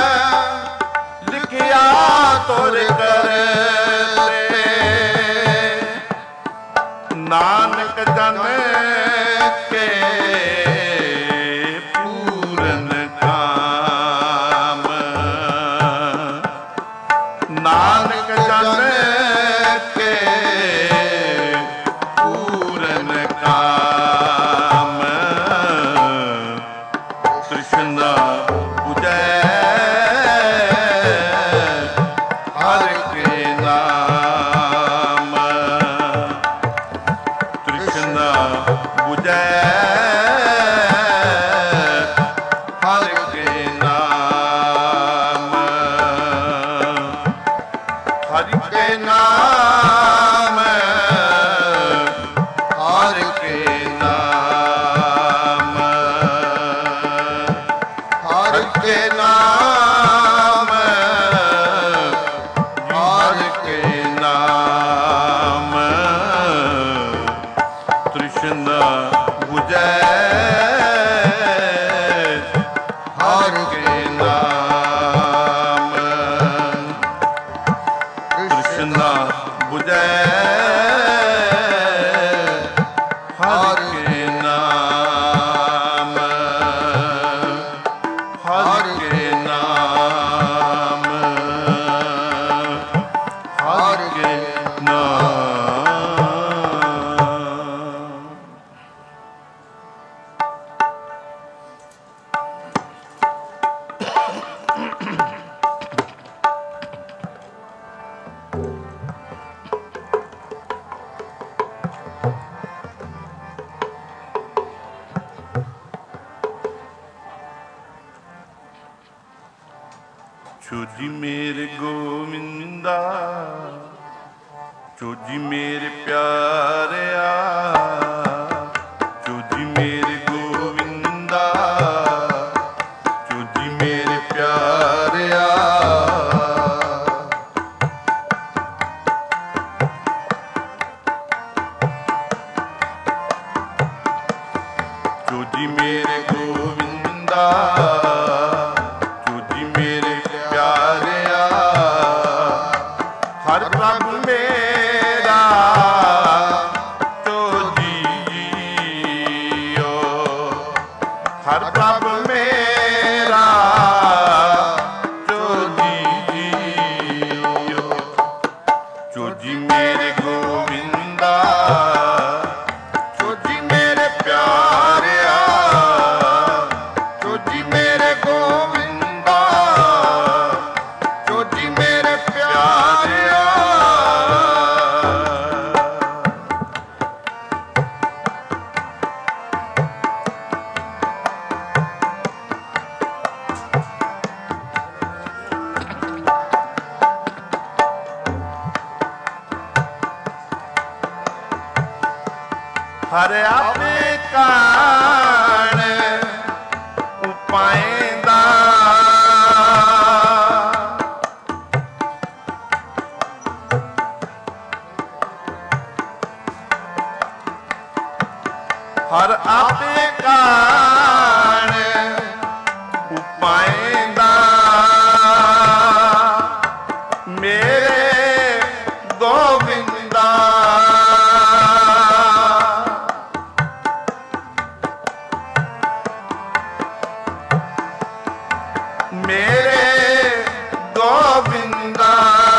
ਲਿਖਿਆ ਤੁਰ ਕਰਤੇ ਨਾਨਕ ਜਨ ਕੇ ਪੂਰਨ ਕਾਮ ਨਾਨਕ ਜਨ ਕੇ ਪੂਰਨ ਕਾਮ ਤ੍ਰਿਸ਼ਨਾ ਬੁਝੈ ਹਰਿ ਕੇ ਨਾਮ ਤ੍ਰਿਸ਼ਨਾ ਬੁਝੈ ਹਰਿ ਕੇ ਨਾਮ ਹਰਿ ਕੇ ਨਾਮ ਹਰਿ ਕੇ ਨਾਮ ਹਰਿ ਕੇ ਨਾਮ ਹਰਿ ਕੇ ਨਾਮ ਤ੍ਰਿਸ਼ਨਾ ਬੁਝੈ ਹਰਿ ਕੇ ਨਾਮ ਤ੍ਰਿਸ਼ਨਾ ਬੁਝੈ ਹਰਿ ਕੇ ਨਾਮ ਹਰਿ ਕੇ ਨਾਮ ਹਰਿ ਕੇ ਨਾਮ ਚੋਜੀ ਮੇਰੇ ਗੋਵਿੰਦਾ ਚੋਜੀ ਮੇਰੇ ਪਿਆਰਿਆ ਚੋਜੀ ਮੇਰੇ ਗੋਵਿੰਦਾ ਚੋਜੀ ਮੇਰੇ ਪਿਆਰਿਆ ਮੇਰਾ ਚੋਜੀਓ, ਹਰ ਪ੍ਰਭ ਮੇਰਾ ਚੋਜੀਓ, ਚੋਜੀ ਮੇਰੇ ਗੋਵਿੰਦਾ, ਚੋਜੀ ਮੇਰੇ ਪਿਆਰਿਆ, ਚੋਜੀ ਮੇਰੇ ਗੋਵਿੰਦਾ, ਚੋਜੀ ਮੇਰੇ ਪਿਆਰਿਆ। ਹਰ ਆਪੇ ਕਾਣ ਉਪਾਇਂਦਾ, ਹਰ ਆਪੇ ਕਾਣ ਉਪਾਇਂਦਾ, ਮੇਰੇ ਗੋਵਿੰਦਾ, ਮੇਰੇ ਗੋਵਿੰਦਾ,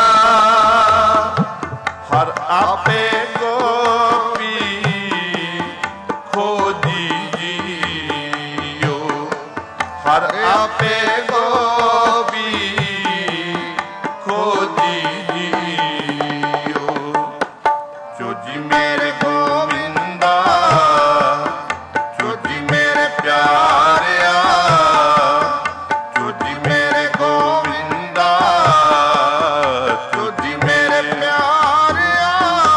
ਹਰ ਆਪੇ ਗੋਪੀ ਖੋਜੀ ਜੀਓ, ਹਰ ਆਪੇ ਗੋਪੀ ਖੋਜੀ ਜੀਓ, ਚੋਜੀ ਮੇਰੇ ਗੋਵਿੰਦਾ, ਚੋਜੀ ਮੇਰੇ ਪਿਆਰਿਆ, ਚੋਜੀ ਮੇਰੇ ਗੋਵਿੰਦਾ, ਚੋਜੀ ਮੇਰੇ ਪਿਆਰਿਆ,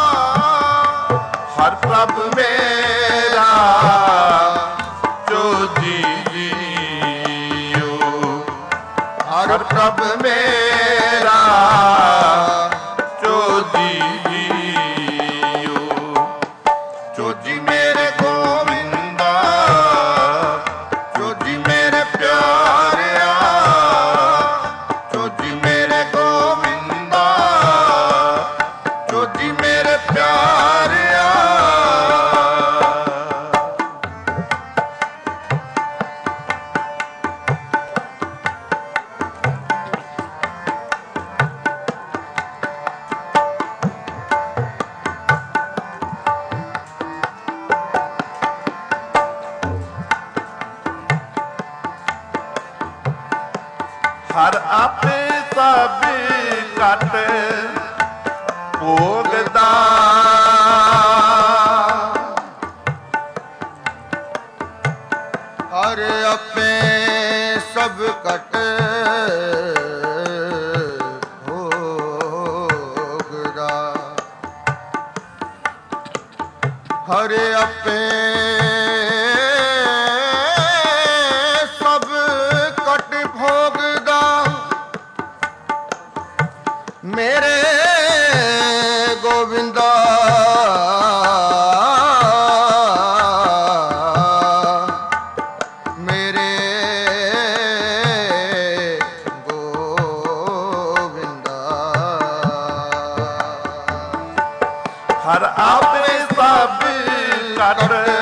ਹਰ ਪ੍ਰਭ ਮੇਰਾ ਚੋਜੀ ਜੀਓ, ਹਰ ਪ੍ਰਭ ਮੇਰਾ ਚੋਜੀ ਜੀਓ, ਚੋਜੀ ਮੇਰੇ ਗੋਵਿੰਦਾ, ਚੋਜੀ ਮੇਰੇ ਪਿਆਰਿਆ, ਚੋਜੀ ਮੇਰੇ ਗੋਵਿੰਦਾ, ਚੋਜੀ ਮੇਰੇ ਪਿਆਰਿਆ। ਹਰ ਆਪੇ ਸਭ ਘਟ ਭੋਗਦਾ, ਹਰ ਆਪੇ ਸਭ ਕਟ ਭੋਗਦਾ, ਹਰ ਆਪੇ ਸਭ ਕਟ ਭੋਗਦਾ, ਮੇਰੇ ਗੋਵਿੰਦਾ, ਮੇਰੇ ਗੋਵਿੰਦਾ, ਹਰ ਆਪੇ ਸਭ ਘਟ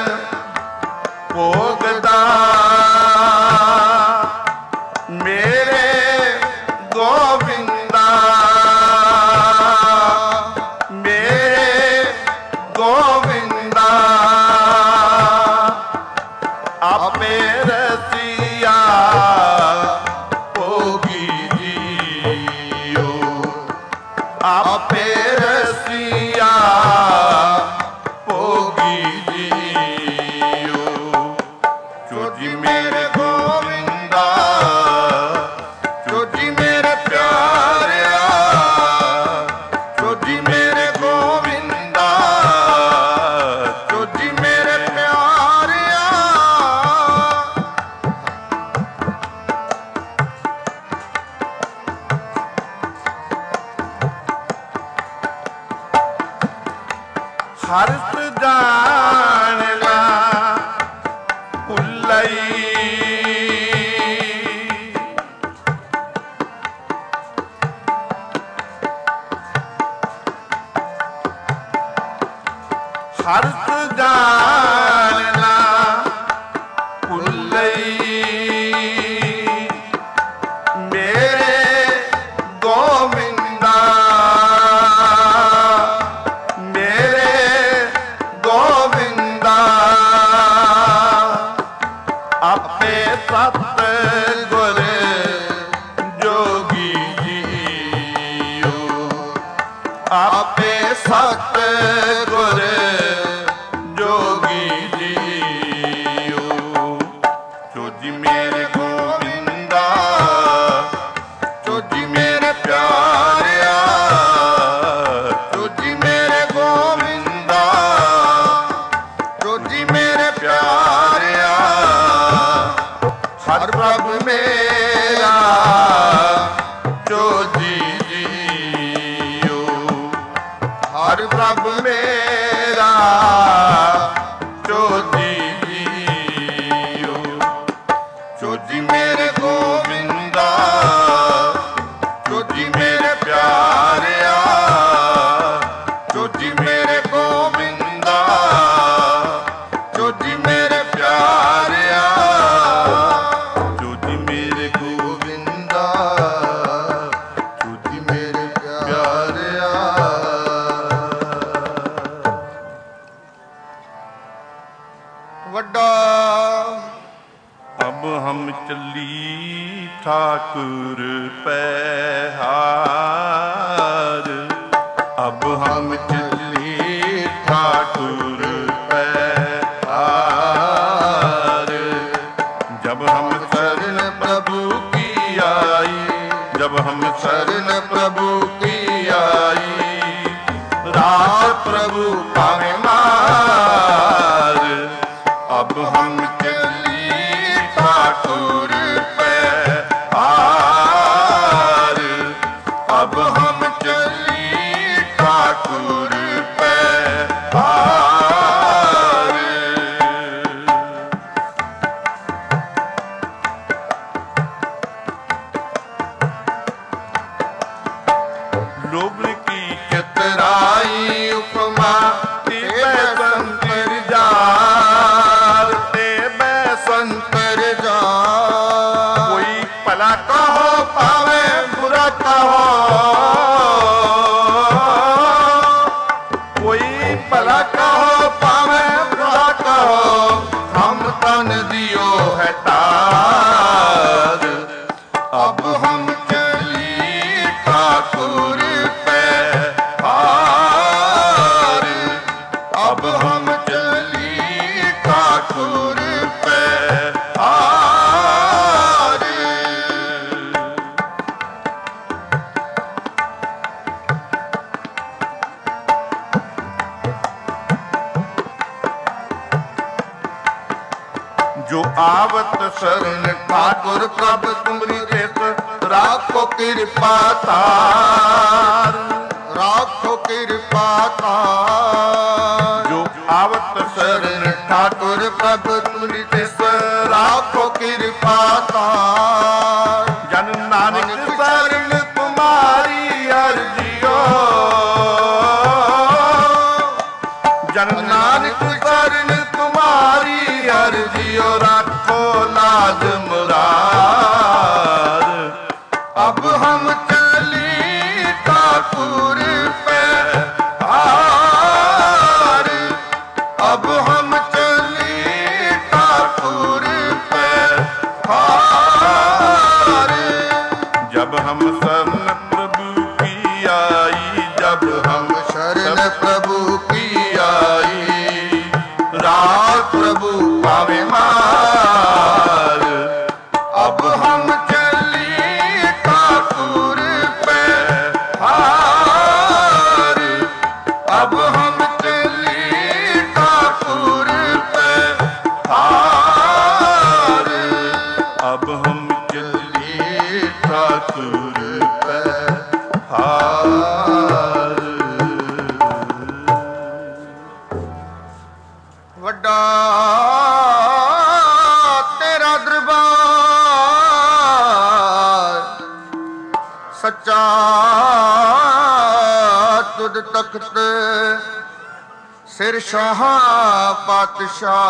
ਭੋਗਦਾ, ਮੇਰੇ ਗੋਵਿੰਦਾ, ਮੇਰੇ ਗੋਵਿੰਦਾ, ਆਪੇ ਰਸੀਆ ਭੋਗੀ ਜੀਓ, ਆਪੇ ਰਸੀਆ ਭੋਗੀ ਜੀਓ, ਚੋਜੀ ਮੇਰੇ ਗੋਵਿੰਦਾ, ਚੋਜੀ ਮੇਰੇ ਪਿਆਰਿਆ, ਚੋਜੀ ਮੇਰੇ ਗੋਵਿੰਦਾ, ਚੋਜੀ ਮੇਰੇ ਪਿਆਰਿਆ। ਹਰਸ ਜਾਣ ਲਾ ਭੁੱਲਈ, ਹਰਤ ਜਾਣ ਨਾ ਭੁੱਲਈ ਮੇਰੇ ਗੋਵਿੰਦਾ ਮੇਰੇ ਗੋਵਿੰਦਾ ਆਪੇ ਸਤ ਗੁਰ ਜੋਗੀ ਜੀਓ ਆਪੇ ਸਤ ਗੁਰ ਜੋਗੀ ਜੀਓ ਜੋਜੀ ਮੇਰੇ ਗੋਵਿੰਦਾ ਜੋਜੀ ਮੇਰੇ ਪਿਆਰਿਆ ਜੋਜੀ ਮੇਰੇ ਗੋਵਿੰਦਾ ਜੋਜੀ ਮੇਰੇ ਪਿਆਰਿਆ ਹਰ ਪ੍ਰਭ ਮੇਰਾ ਜੋਜੀ ਜੀਓ ਹਰ ਪ੍ਰਭ ਮੇਰਾ ਜੋਜੀ ਜੀਓ ਜੋਜੀ ਮੇਰੇ ਗੋਵਿੰਦਾ ਜੋਜੀ ਮੇਰੇ ਪਿਆਰਿਆ ਜੋਜੀ ਮੇਰੇ ਗੋਵਿੰਦਾ ਜੋਜੀ ਮੇਰੇ ਪਿਆਰਿਆ ਜੋਜੀ ਮੇਰੇ ਗੋਵਿੰਦਾ ਜੋਜੀ ਮੇਰੇ ਪਿਆਰਿਆ ਵੱਡਾ अब हम चली ठाकुर पैहार अब हम चली ठाकुर पैहार जब हम शरण प्रभु की आई जब हम शरण प्रभु की आई रात प्रभु पावे मार अब हम चली ठाकुर पैहार अब हम चली ठाकुर पैहार लोग की चतराई उपमा संतर जार संतर जा कोई भला कहो पावे बुरा कहो कोई भला कहो पावे बुरा कहो हम तन दियो है तार अब हम चली ठाकुर पैहार अब हम चली ठाकुर जो आवत शरण ठाकुर प्रभ तुमरी देत राखो कृपा तार राखो कृपा तार जो आवत शरण ठाकुर प्रभ तुमरी देत राखो कृपा तार जन नानक शरण तुम्हारी अर्जियो जन नानक शरण तुम्हारी अर्जियो राखो लाज मुरार अब हम चली ठाकुर पैहार अब हम चली ठाकुर पैहार जब हम शरण प्रभु की आई जब हम शरण प्रभु की आई रात प्रभु पावे मार अब हम चली ठाकुर पैहार अब हम चली ठाकुर पैहार अब हम चली ठाकुर पैहार ਵੱਡਾ ਤੇਰਾ ਦਰਬਾਰ ਸੱਚਾ ਤੁਧ ਤਖਤ ਸਿਰ ਸ਼ਾਹ ਪਾਤਸ਼ਾਹ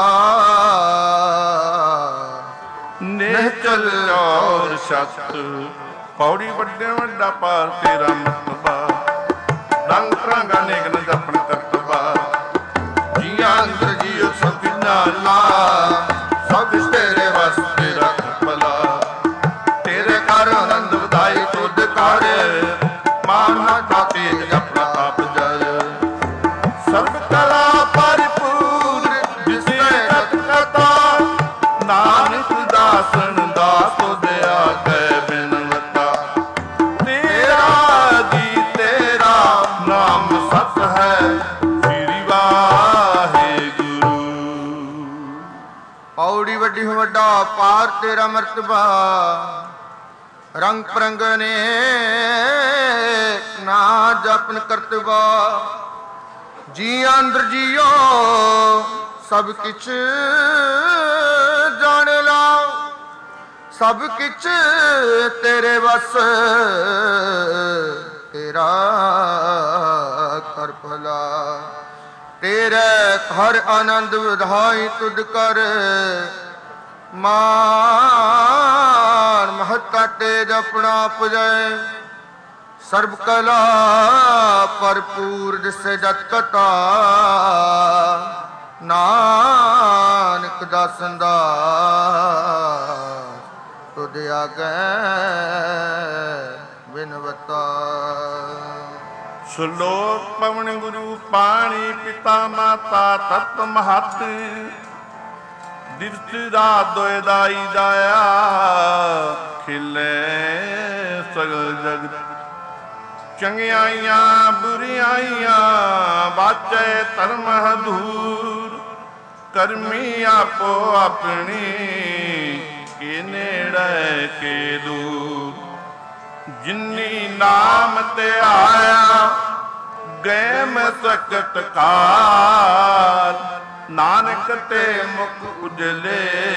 ਨਿਹਚਲ ਔਰ ਸਤ ਪੌੜੀ ਵੱਡੇ ਵੱਡਾ ਪਾਰ ਤੇਰਾ ਮਰਤਬਾ ਰੰਗ ਰੰਗਾ ਨੇਗਨ ਜਪਣ ਕਰਤਬਾ ਜੀਆਂ ਅੰਦਰ ਜੀਉ ਸਭ ਨਾਲਾ ਸਭ ਤੇਰੇ ਵਸ ਤੇਰਾ ਭਲਾ ਤੇਰੇ ਘਰ ਆਨੰਦ ਵਧਾਈ ਤੁਧ ਕਰ ਮਾਨਾ ਤਾਤੇ ਆਪਣਾ ਆਪ ਜਰ ਸਰਬ ਕਲਾ ਭਰਪੂਰ ਜਿਸੇ ਰਤ ਕਤਾ ਨਾਨਕ ਦਾਸਨ ਦਾ ਤੁਧ ਆਗੇ ਬਿਨਵਤਾ ਤੇਰਾ ਜੀ ਤੇਰਾ ਨਾਮ ਸਤ ਹੈ ਸ੍ਰੀ ਵਾਹਿਗੁਰੂ। ਪੌੜੀ ਵੱਡੀ ਵੱਡਾ ਪਾਰ ਤੇਰਾ ਮਰਤਬਾ ਰੰਗ ਪ੍ਰੰਗ ਨੇ ਨਾ ਜਪਨ ਕਰਤਬਾ ਜੀ ਅੰਦਰ ਜੀਓ ਸਭ ਕਿਛ ਜਾਣ ਲਾ ਸਭ ਕਿਛ ਤੇਰੇ ਵਸ ਤੇਰਾ ਕਰ ਭਲਾ ਤੇਰੇ ਹਰ ਆਨੰਦ ਵਧਾਈ ਤੁਧ ਕਰ ਮਾਨ ਮਹਤਾ ਤੇ ਜਪਣਾ ਪੁਜੈ ਸਰਬ ਕਲਾ ਭਰਪੂਰ ਜਿਸੇ ਜਤ ਕਤਾ ਨਾਨਕ ਦਾਸਨ ਦਾ ਤੁਧ ਆਗੇ ਬਿਨਵਤਾ। ਸ਼ਲੋਕ ਪਵਨ ਗੁਰੂ ਪਾਣੀ ਪਿਤਾ ਮਾਤਾ ਤਤ ਮਹਤ ਦਿਵਸ ਰਾਤ ਦੋਇ ਦਾਈ ਦਾਇਆ ਖਿਲੇ ਸਗਲ ਜਗਤ ਚੰਗਿਆਈਆਂ ਬੁਰਿਆਈਆਂ ਬਾਚੈ ਧਰਮ ਹਦੂਰ ਕਰਮੀ ਆਪੋ ਆਪਣੀ ਕੇ ਨੇੜੇ ਕੇ ਦੂਰ ਜਿਨੀ ਨਾਮ ਤੇ ਆਇਆ ਗਏ ਮੈਂ ਸਕਤ ਕਾਲ ਨਾਨਕ ਤੇ ਮੁਖ ਉਜਲੇ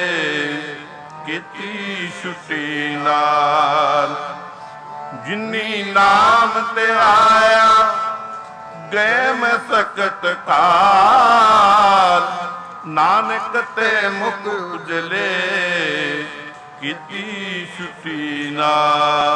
ਕੀਤੀ ਛੁੱਟੀ ਨਾਲ ਜਿਨੀ ਨਾਮ ਤੇ ਆਇਆ ਗਏ ਮੈਂ ਸਕਤ ਕਾਲ ਨਾਨਕ ਤੇ ਮੁਖ ਉਜਲੇ ਕੀਤੀ ਛੁੱਟੀ ਨਾਲ।